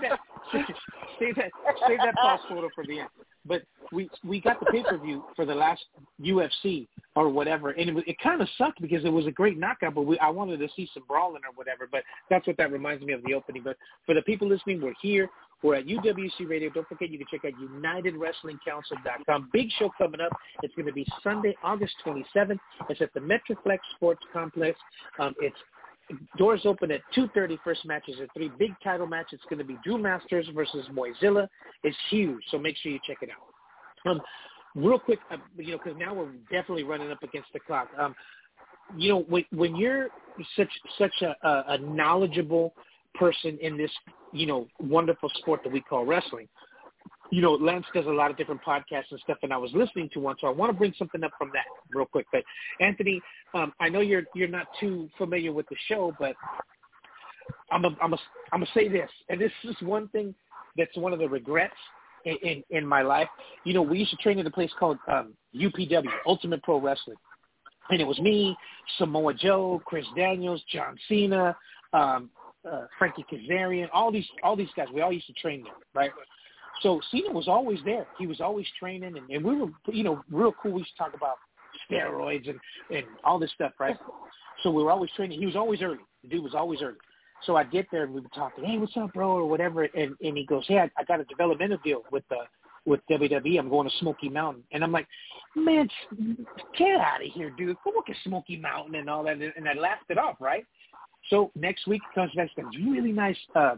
that Paul's photo for the end. But we got the pay-per-view for the last UFC or whatever, and it kind of sucked because it was a great knockout, but I wanted to see some brawling or whatever. But that's what that reminds me of, the opening. But for the people listening, we're here. We're at UWC Radio. Don't forget, you can check out UnitedWrestlingCouncil.com. Big show coming up. It's going to be Sunday, August 27th. It's at the Metroplex Sports Complex. It's doors open at 2:30. First matches are 3 big title matches. It's going to be Drew Masters versus Moyzilla. It's huge, so make sure you check it out. Real quick, because now we're definitely running up against the clock. When you're such a knowledgeable person in this, wonderful sport that we call wrestling. Lance does a lot of different podcasts and stuff, and I was listening to one, so I want to bring something up from that real quick. But Anthony, I know you're not too familiar with the show, but I'm gonna say this, and this is one thing that's one of the regrets in my life. We used to train at a place called UPW, Ultimate Pro Wrestling, and it was me, Samoa Joe, Chris Daniels, John Cena, Frankie Kazarian, all these guys. We all used to train there, right? So Cena was always there. He was always training, and we were, real cool. We used to talk about steroids and all this stuff, right? So we were always training. He was always early. The dude was always early. So I'd get there, and we would talk, hey, what's up, bro, or whatever, and he goes, hey, I got a developmental deal with WWE. I'm going to Smoky Mountain. And I'm like, man, get out of here, dude. Go look at Smoky Mountain and all that. And I laughed it off, right? So next week comes back, really nice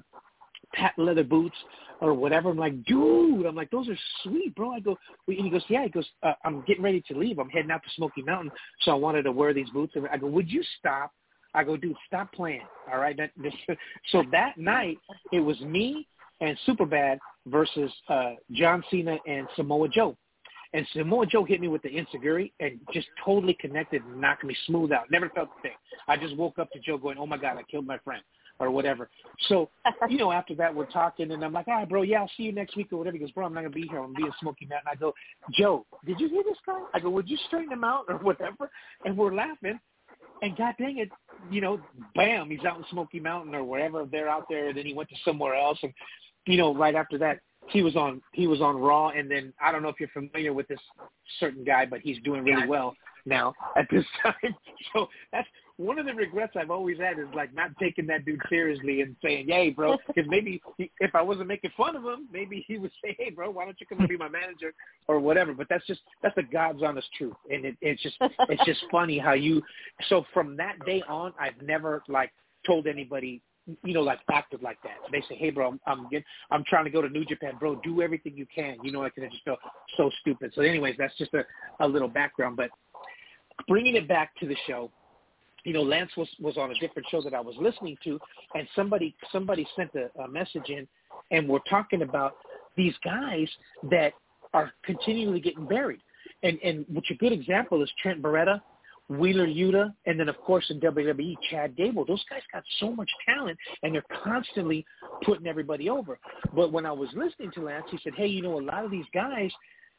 patent leather boots or whatever. I'm like, dude, those are sweet, bro. I go, and he goes, yeah. He goes, I'm getting ready to leave. I'm heading out to Smoky Mountain, so I wanted to wear these boots. I go, would you stop? I go, dude, stop playing, all right? So that night, it was me and Superbad versus John Cena and Samoa Joe. And Samoa Joe hit me with the enziguri and just totally connected and knocked me smooth out. Never felt the thing. I just woke up to Joe going, oh, my God, I killed my friend or whatever. So, after that, we're talking, and I'm like, all right, bro, yeah, I'll see you next week or whatever. He goes, bro, I'm not going to be here. I'm going to be in Smoky Mountain. I go, Joe, did you hear this guy? I go, would you straighten him out or whatever? And we're laughing. And God dang it, bam, he's out in Smoky Mountain or wherever they're out there. And then he went to somewhere else. And, right after that, he was on Raw. And then I don't know if you're familiar with this certain guy, but he's doing really well now at this time. So that's one of the regrets I've always had, is like not taking that dude seriously and saying, hey, bro, because maybe if I wasn't making fun of him, maybe he would say, hey, bro, why don't you come and be my manager or whatever. But that's the God's honest truth. And it's just funny how so from that day on, I've never told anybody, acted like that. They say, hey, bro, I'm trying to go to New Japan, bro. Do everything you can. I just feel so stupid. So anyways, that's just a little background. But bringing it back to the show, Lance was on a different show that I was listening to, and somebody sent a message in, and we're talking about these guys that are continually getting buried. And which a good example is Trent Beretta, Wheeler Yuta, and then, of course, in WWE, Chad Gable. Those guys got so much talent, and they're constantly putting everybody over. But when I was listening to Lance, he said, hey, a lot of these guys,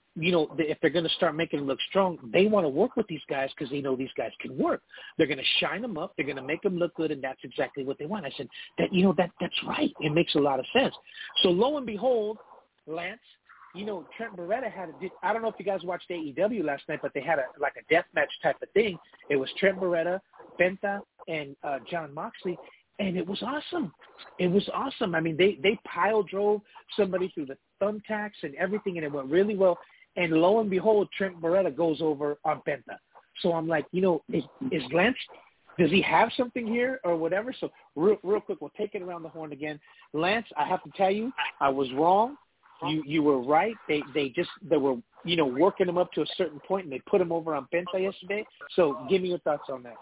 if they're going to start making them look strong, they want to work with these guys because they know these guys can work. They're going to shine them up. They're going to make them look good, and that's exactly what they want. I said, that's right. It makes a lot of sense. So lo and behold, Lance, you know, Trent Beretta I don't know if you guys watched AEW last night, but they had a deathmatch type of thing. It was Trent Beretta, Penta, and Jon Moxley, and it was awesome. It was awesome. I mean, they pile drove somebody through the thumbtacks and everything, and it went really well. And lo and behold, Trent Beretta goes over on Penta. So I'm like, you know, is Lance, does he have something here or whatever? So real quick, we'll take it around the horn again. Lance, I have to tell you, I was wrong. You were right. They were, you know, working him up to a certain point, and they put him over on Penta yesterday. So give me your thoughts on that.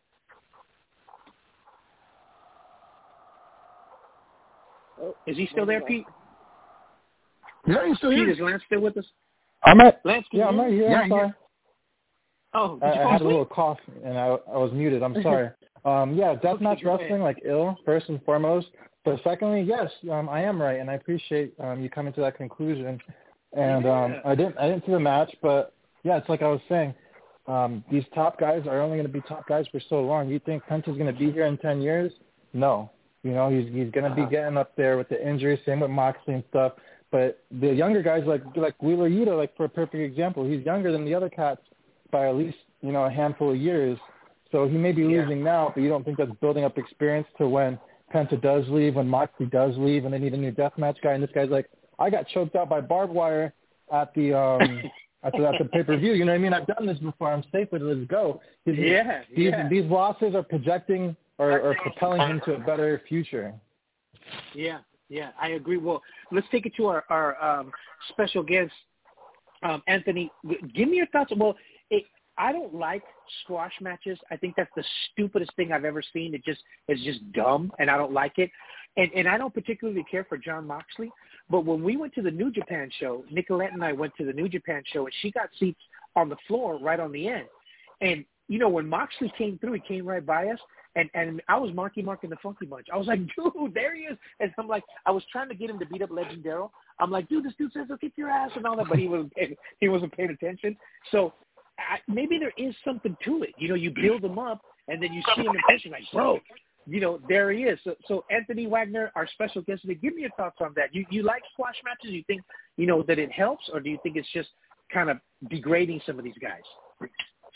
Oh, is he still there, Pete? Yeah, he's still here. Pete, is Lance still with us? Lance, I'm right here. Yeah, I'm sorry. Oh, I had a little cough, and I was muted. I'm sorry. Deathmatch wrestling, like ill, first and foremost. But secondly, yes, I am right, and I appreciate you coming to that conclusion. And I didn't see the match, but yeah, it's like I was saying. These top guys are only going to be top guys for so long. You think Penta's going to be here in 10 years? No. You know, he's going to be getting up there with the injuries, same with Moxley and stuff. But the younger guys like Wheeler Yuta, like for a perfect example, he's younger than the other cats by at least, you know, a handful of years. So he may be losing now, but you don't think that's building up experience to when Penta does leave, when Moxley does leave, and they need a new deathmatch guy. And this guy's like, I got choked out by barbed wire at the at the pay-per-view. You know what I mean? I've done this before. I'm safe with it. Let's go. These losses are projecting or propelling him to a better future. Yeah, I agree. Well, let's take it to our special guest, Anthony. Give me your thoughts. Well, I don't like squash matches. I think that's the stupidest thing I've ever seen. It's just dumb, and I don't like it. And I don't particularly care for Jon Moxley. But when we went to the New Japan show, Nicolette and I went to the New Japan show, and she got seats on the floor right on the end. And, you know, when Moxley came through, he came right by us, and I was marking the Funky Bunch. I was like, dude, there he is. And I'm like, I was trying to get him to beat up Legend Daryl. I'm like, dude, this dude says he'll kick your ass and all that, but he wasn't paying attention. So maybe there is something to it. You know, you build him up, and then you see him in person, like, bro, you know, there he is. So Anthony Wagner, our special guest today, give me your thoughts on that. You like squash matches? You think, you know, that it helps, or do you think it's just kind of degrading some of these guys?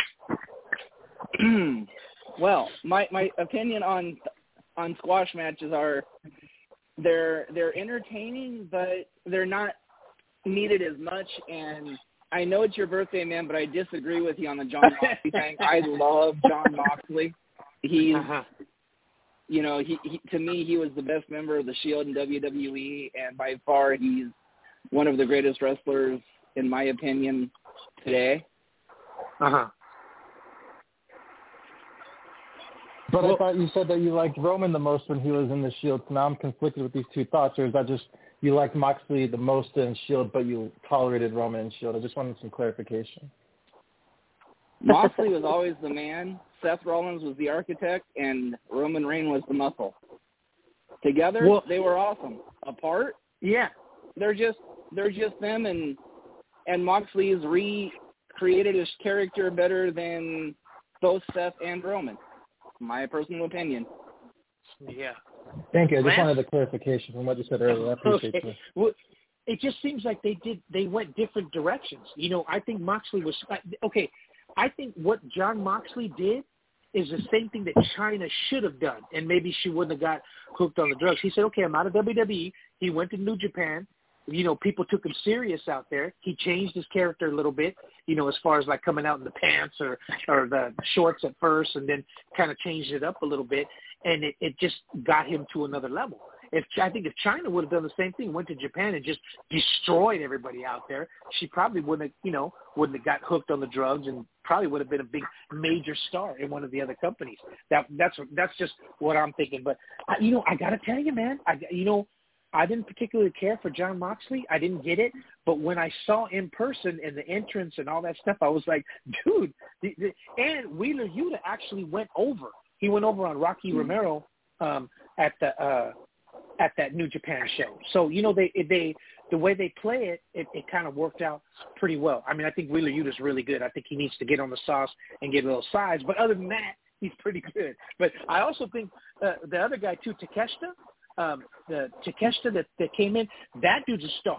Well, my opinion on squash matches are they're entertaining, but they're not needed as much. And I know it's your birthday, man, but I disagree with you on the Jon Moxley thing. I love Jon Moxley. He's, you know, he to me, he was the best member of the Shield in WWE, and by far he's one of the greatest wrestlers, in my opinion, today. But I thought you said that you liked Roman the most when he was in the Shield. So now I'm conflicted with these two thoughts. Or is that just you liked Moxley the most in Shield, but you tolerated Roman in Shield? I just wanted some clarification. Moxley was always the man. Seth Rollins was the architect, and Roman Reigns was the muscle. Together, they were awesome. Apart, they're just them. And Moxley's recreated his character better than both Seth and Roman. My personal opinion. Yeah. Thank you. I just wanted a clarification from what you said earlier. I appreciate it. Well, it just seems like they went different directions. You know, I think Moxley was okay. I think what Jon Moxley did is the same thing that China should have done, and maybe she wouldn't have got hooked on the drugs. He said, okay, I'm out of WWE. He went to New Japan. You know, people took him serious out there. He changed his character a little bit, you know, as far as like coming out in the pants or the shorts at first, and then kind of changed it up a little bit, and it just got him to another level. I think if China would have done the same thing, went to Japan and just destroyed everybody out there, she probably wouldn't have got hooked on the drugs, and probably would have been a big major star in one of the other companies. That's just what I'm thinking. But you know, I gotta tell you, man, I didn't particularly care for Jon Moxley. I didn't get it. But when I saw in person and the entrance and all that stuff, I was like, dude. And Wheeler Yuta actually went over. He went over on Rocky Romero at that New Japan show. So, you know, the way they play it kind of worked out pretty well. I mean, I think Wheeler Yuta's really good. I think he needs to get on the sauce and get a little size. But other than that, he's pretty good. But I also think the other guy, too, Takeshita, the Takeshita that came in, that dude's a star.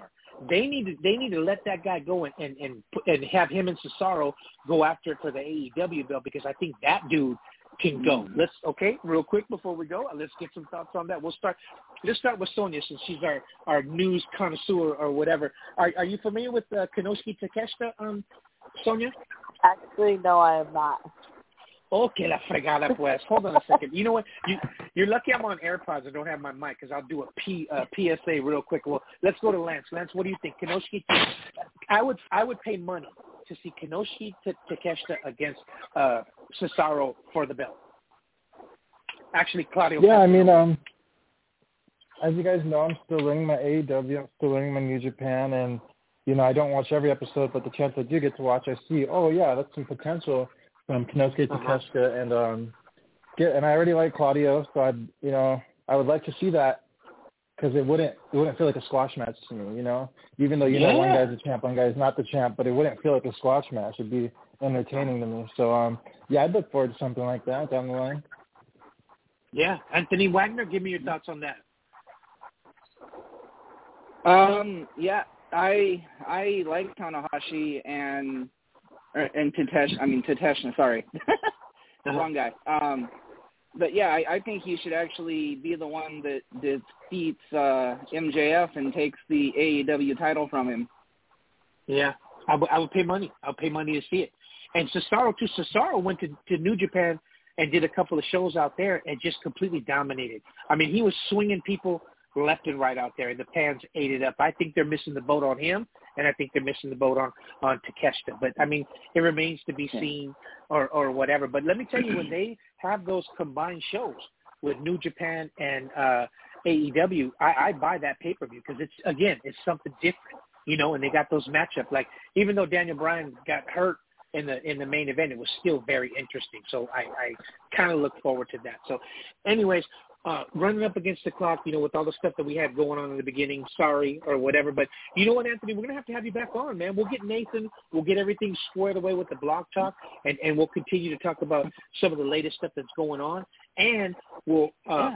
they need to let that guy go and have him and Cesaro go after it for the AEW belt, because I think that dude can go. Real quick before we go, let's get some thoughts on that. Let's start with Sonya, since she's our news connoisseur or whatever. Are you familiar with Konosuke Takeshita, Sonya? Actually, no, I am not. Okay, la fregada pues. Hold on a second. You know what? You're lucky I'm on AirPods and don't have my mic, because I'll do a PSA real quick. Well, let's go to Lance. Lance, what do you think? Konosuke, I would pay money to see Konosuke Takeshita against Cesaro for the belt. Actually, Claudio. Yeah, I mean, as you guys know, I'm still learning my AEW. I'm still learning my New Japan, and I don't watch every episode, but the chance I do get to watch, I see, oh yeah, that's some potential from Konosuke Takeshita, and I already like Claudio, so I would like to see that, because it wouldn't feel like a squash match to me, even though one guy's a champ, one guy's not the champ, but it wouldn't feel like a squash match. It'd be entertaining to me. So I'd look forward to something like that down the line. Yeah, Anthony Wagner, give me your thoughts on that. Yeah, I like Tanahashi and Tateshna, sorry. Wrong guy. But yeah, I think he should actually be the one that defeats MJF and takes the AEW title from him. Yeah, I would pay money. I'll pay money to see it. And Cesaro too. Cesaro went to New Japan and did a couple of shows out there and just completely dominated. I mean, he was swinging people left and right out there, and the fans ate it up. I think they're missing the boat on him, and I think they're missing the boat on Takeshita. But, I mean, it remains to be seen or whatever. But let me tell you, when they have those combined shows with New Japan and AEW, I buy that pay-per-view, because it's something different, and they got those matchups. Like, even though Daniel Bryan got hurt in the main event, it was still very interesting. So I kind of look forward to that. So anyways, running up against the clock, with all the stuff that we had going on in the beginning, sorry or whatever. But you know what, Anthony, we're going to have you back on, man. We'll get Nathan. We'll get everything squared away with the blog talk, and we'll continue to talk about some of the latest stuff that's going on. And we'll,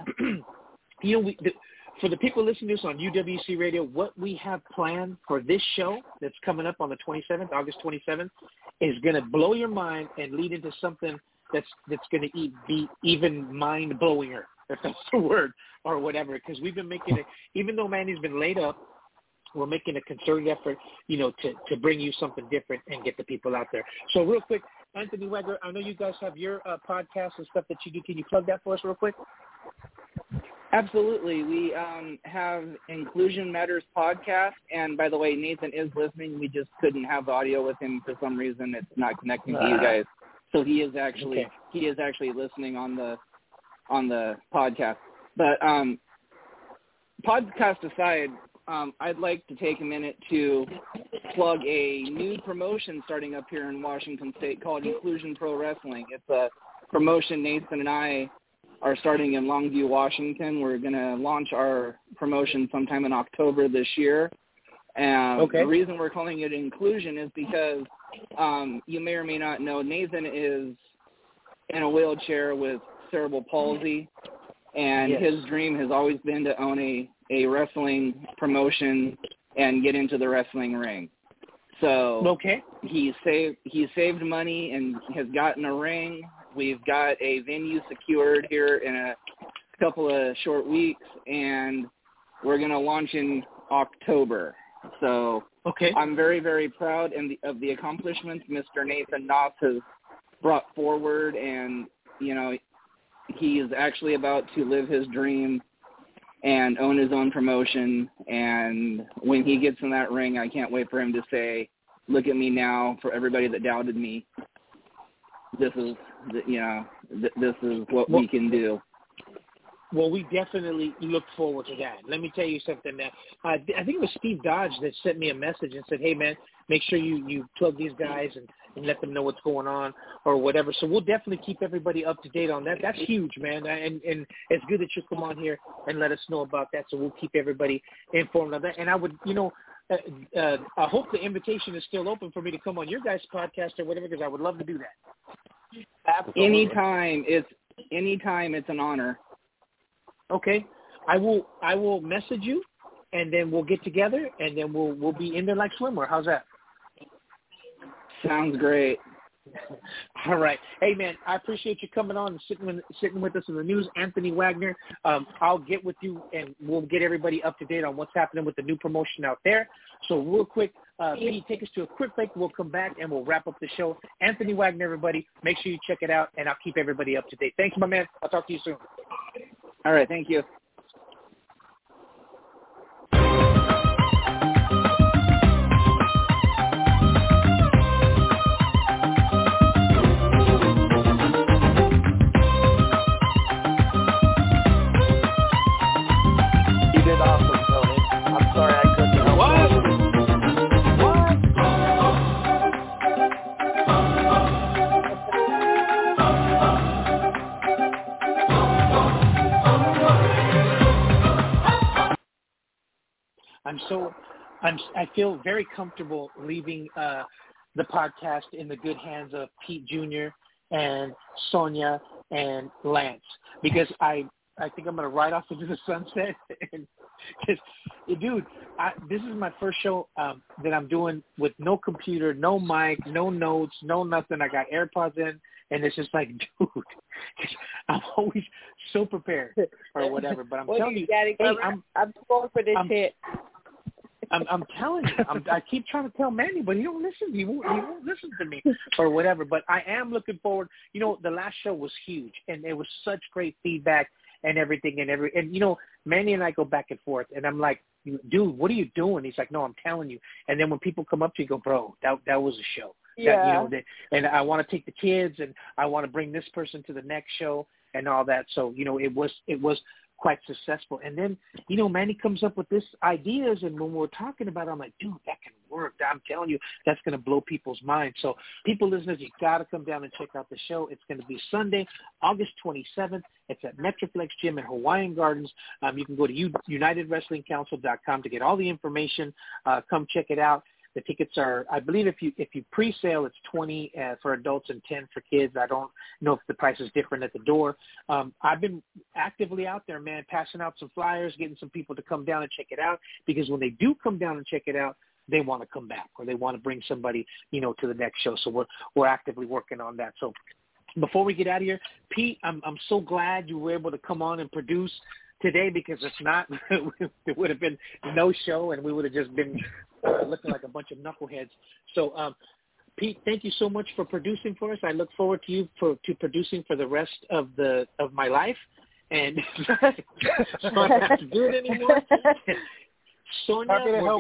for the people listening to this on UWC Radio, what we have planned for this show that's coming up on the 27th, August 27th, is going to blow your mind and lead into something that's going to be even mind-blowinger, if that's the word, or whatever, because we've been making it, even though Manny's been laid up, we're making a concerted effort, to bring you something different and get the people out there. So real quick, Anthony Wagner, I know you guys have your podcast and stuff that you do. Can you plug that for us real quick? Absolutely. We have Inclusion Matters podcast, and by the way, Nathan is listening. We just couldn't have audio with him for some reason. It's not connecting to you guys, so he is actually listening on the podcast. But podcast aside, I'd like to take a minute to plug a new promotion starting up here in Washington State called Inclusion Pro Wrestling. It's a promotion Nathan and I are starting in Longview, Washington. We're going to launch our promotion sometime in October this year. And the reason we're calling it Inclusion is because you may or may not know, Nathan is in a wheelchair with cerebral palsy, and his dream has always been to own a wrestling promotion and get into the wrestling ring. So he saved money and has gotten a ring. We've got a venue secured here in a couple of short weeks, and we're going to launch in October. So I'm very, very proud of the accomplishments Mr. Nathan Knopf has brought forward, and, he is actually about to live his dream and own his own promotion. And when he gets in that ring, I can't wait for him to say, look at me now, for everybody that doubted me. This is, this is what we can do. Well, we definitely look forward to that. Let me tell you something, man. I think it was Steve Dodge that sent me a message and said, hey, man, make sure you plug these guys and let them know what's going on or whatever. So we'll definitely keep everybody up to date on that. That's huge, man. And it's good that you come on here and let us know about that. So we'll keep everybody informed of that. And I would, I hope the invitation is still open for me to come on your guys' podcast or whatever, because I would love to do that. Absolutely. Anytime it's an honor. Okay. I will message you and then we'll get together, and then we'll be in there like swimwear. How's that? Sounds great. All right. Hey, man, I appreciate you coming on and sitting with us in the news. Anthony Wagner, I'll get with you, and we'll get everybody up to date on what's happening with the new promotion out there. So real quick, Pete, take us to a quick break. We'll come back, and we'll wrap up the show. Anthony Wagner, everybody, make sure you check it out, and I'll keep everybody up to date. Thanks, my man. I'll talk to you soon. All right. Thank you. I feel very comfortable leaving the podcast in the good hands of Pete Jr. and Sonia and Lance, because I think I'm going to ride off into the sunset. And dude, this is my first show that I'm doing with no computer, no mic, no notes, no nothing. I got AirPods in, and it's just like, dude, I'm always so prepared or whatever. But I'm telling you, Daddy, hey, I'm going for this hit. I'm telling you, I keep trying to tell Manny, but he won't listen. He won't listen to me or whatever. But I am looking forward. You know, the last show was huge, and it was such great feedback and everything and you know, Manny and I go back and forth, and I'm like, dude, what are you doing? He's like, no, I'm telling you. And then when people come up to you, go, bro, that was a show. Yeah. That, and I want to take the kids, and I want to bring this person to the next show and all that. So, you know, it was quite successful. And then, you know, Manny comes up with this ideas, and when we're talking about it, I'm like, dude, that can work. I'm telling you, that's going to blow people's minds. So people, listeners, you got to come down and check out the show. It's going to be Sunday, August 27th. It's at Metroflex Gym in Hawaiian Gardens. You can go to UnitedWrestlingCouncil.com to get all the information. Come check it out. The tickets are, I believe, if you pre-sale, it's $20 for adults and $10 for kids. I don't know if the price is different at the door. I've been actively out there, man, passing out some flyers, getting some people to come down and check it out, because when they do come down and check it out, they want to come back, or they want to bring somebody, you know, to the next show. So we're actively working on that. So before we get out of here, Pete, I'm so glad you were able to come on and produce today, because if not, there would have been no show, and we would have just been looking like a bunch of knuckleheads. So, Pete, thank you so much for producing for us. I look forward to you to producing for the rest of my life, and so I don't have to do it anymore. Sonia,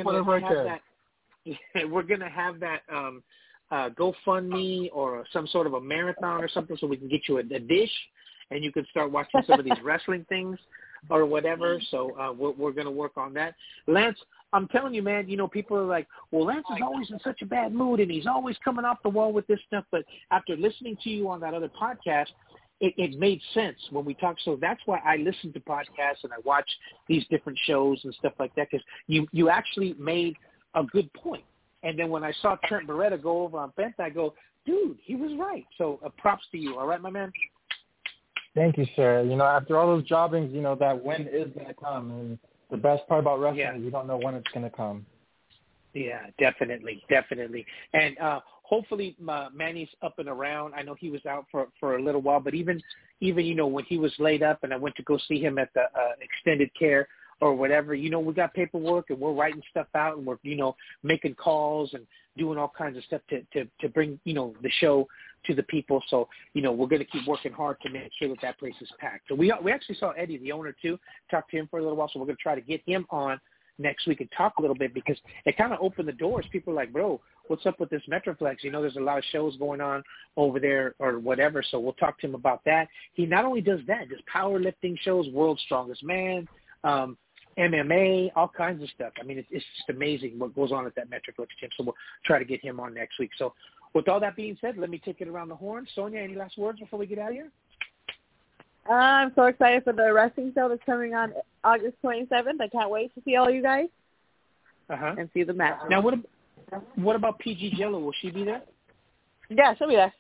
we're going to have that GoFundMe or some sort of a marathon or something, so we can get you a dish, and you can start watching some of these wrestling things or whatever. So we're going to work on that. Lance, I'm telling you, man, you know, people are like, well, Lance is always in such a bad mood, and he's always coming off the wall with this stuff. But after listening to you on that other podcast, it made sense when we talked. So that's why I listen to podcasts and I watch these different shows and stuff like that, because you actually made a good point. And then when I saw Trent Beretta go over on Penta, I go, dude, he was right. So props to you. All right, my man? Thank you, sir. You know, after all those jobbings, you know, that win is going to come. And the best part about wrestling is you don't know when it's going to come. Yeah, definitely. And hopefully Manny's up and around. I know he was out for a little while, but even you know, when he was laid up and I went to go see him at the extended care or whatever, you know, we got paperwork and we're writing stuff out, and we're, you know, making calls and doing all kinds of stuff to bring, you know, the show to the people. So, you know, we're going to keep working hard to make sure that place is packed. So we actually saw Eddie, the owner, too, talk to him for a little while. So we're going to try to get him on next week and talk a little bit, because it kind of opened the doors. People are like, bro, what's up with this Metroflex? You know, there's a lot of shows going on over there or whatever. So we'll talk to him about that. He not only does that, does powerlifting shows, World's Strongest Man, MMA, all kinds of stuff. I mean, it's just amazing what goes on at that Metroflex gym. So we'll try to get him on next week. So with all that being said, let me take it around the horn. Sonia, any last words before we get out of here? I'm so excited for the wrestling show that's coming on August 27th. I can't wait to see all you guys and see the match. Now, what about PG Jello? Will she be there? Yeah, she'll be there.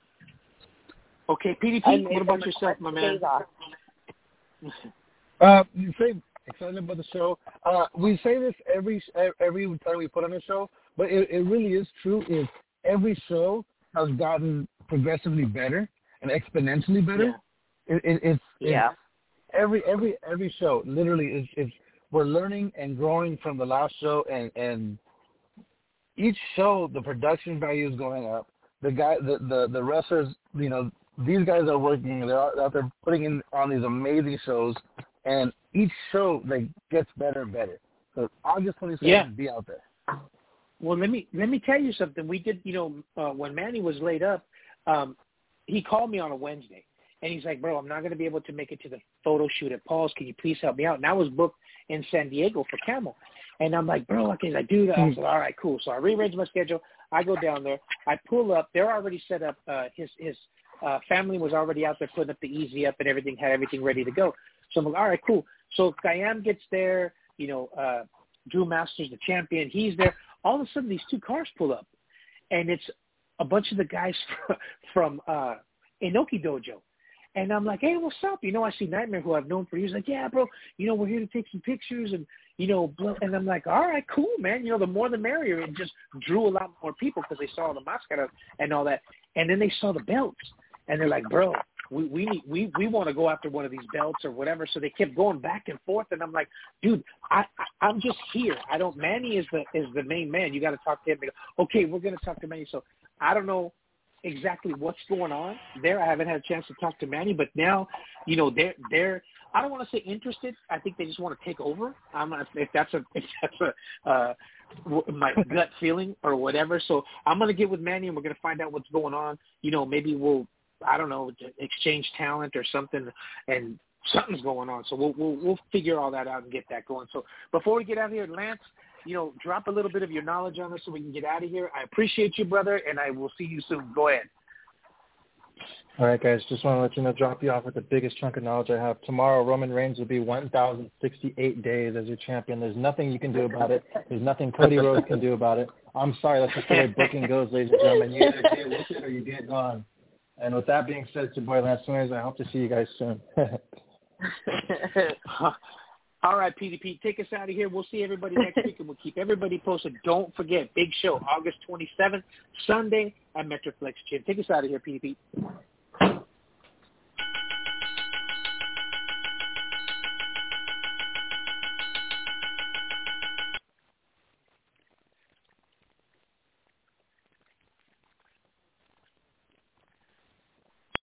Okay, PDP, what about yourself, my man? You say Excited about the show. We say this every time we put on a show, but it really is true. Is every show has gotten progressively better and exponentially better. Yeah. It's every show literally is we're learning and growing from the last show, and each show the production value is going up. The wrestlers, these guys are working. They're out there putting in on these amazing shows, and each show gets better and better. So August 27th, be out there. Well, let me tell you something. We did, when Manny was laid up, he called me on a Wednesday, and he's like, "Bro, I'm not going to be able to make it to the photo shoot at Paul's. Can you please help me out?" And I was booked in San Diego for Camel, and I'm like, "Bro, okay, I do that." I was like, "All right, cool." So I rearranged my schedule. I go down there. I pull up. They're already set up. His family was already out there putting up the easy up and everything, had everything ready to go. So I'm like, all right, cool. So Kayam gets there, Drew Masters, the champion, he's there. All of a sudden, these two cars pull up, and it's a bunch of the guys from Inoki Dojo. And I'm like, hey, what's up? I see Nightmare, who I've known for years. Like, yeah, bro, we're here to take some pictures. And, and I'm like, all right, cool, man. The more the merrier. It just drew a lot more people because they saw the mascara and all that. And then they saw the belts. And they're like, bro, we want to go after one of these belts or whatever. So they kept going back and forth. And I'm like, dude, I'm just here. Manny is the main man. You got to talk to him. Okay, we're going to talk to Manny. So I don't know exactly what's going on there. I haven't had a chance to talk to Manny, but now, they're I don't want to say interested. I think they just want to take over. I'm not, if that's my gut feeling or whatever. So I'm going to get with Manny and we're going to find out what's going on. Maybe we'll, I don't know, exchange talent or something, and something's going on. So we'll figure all that out and get that going. So before we get out of here, Lance, drop a little bit of your knowledge on us so we can get out of here. I appreciate you, brother, and I will see you soon. Go ahead. All right, guys, just want to let you know, drop you off with the biggest chunk of knowledge I have. Tomorrow, Roman Reigns will be 1,068 days as your champion. There's nothing you can do about it. There's nothing Cody Rhodes can do about it. I'm sorry, that's just the way booking goes, ladies and gentlemen. You either get with it or you get gone. And with that being said, it's your boy Lance Suarez. I hope to see you guys soon. All right, PDP, take us out of here. We'll see everybody next week, and we'll keep everybody posted. Don't forget, big show, August 27th, Sunday at Metroplex Gym. Take us out of here, PDP.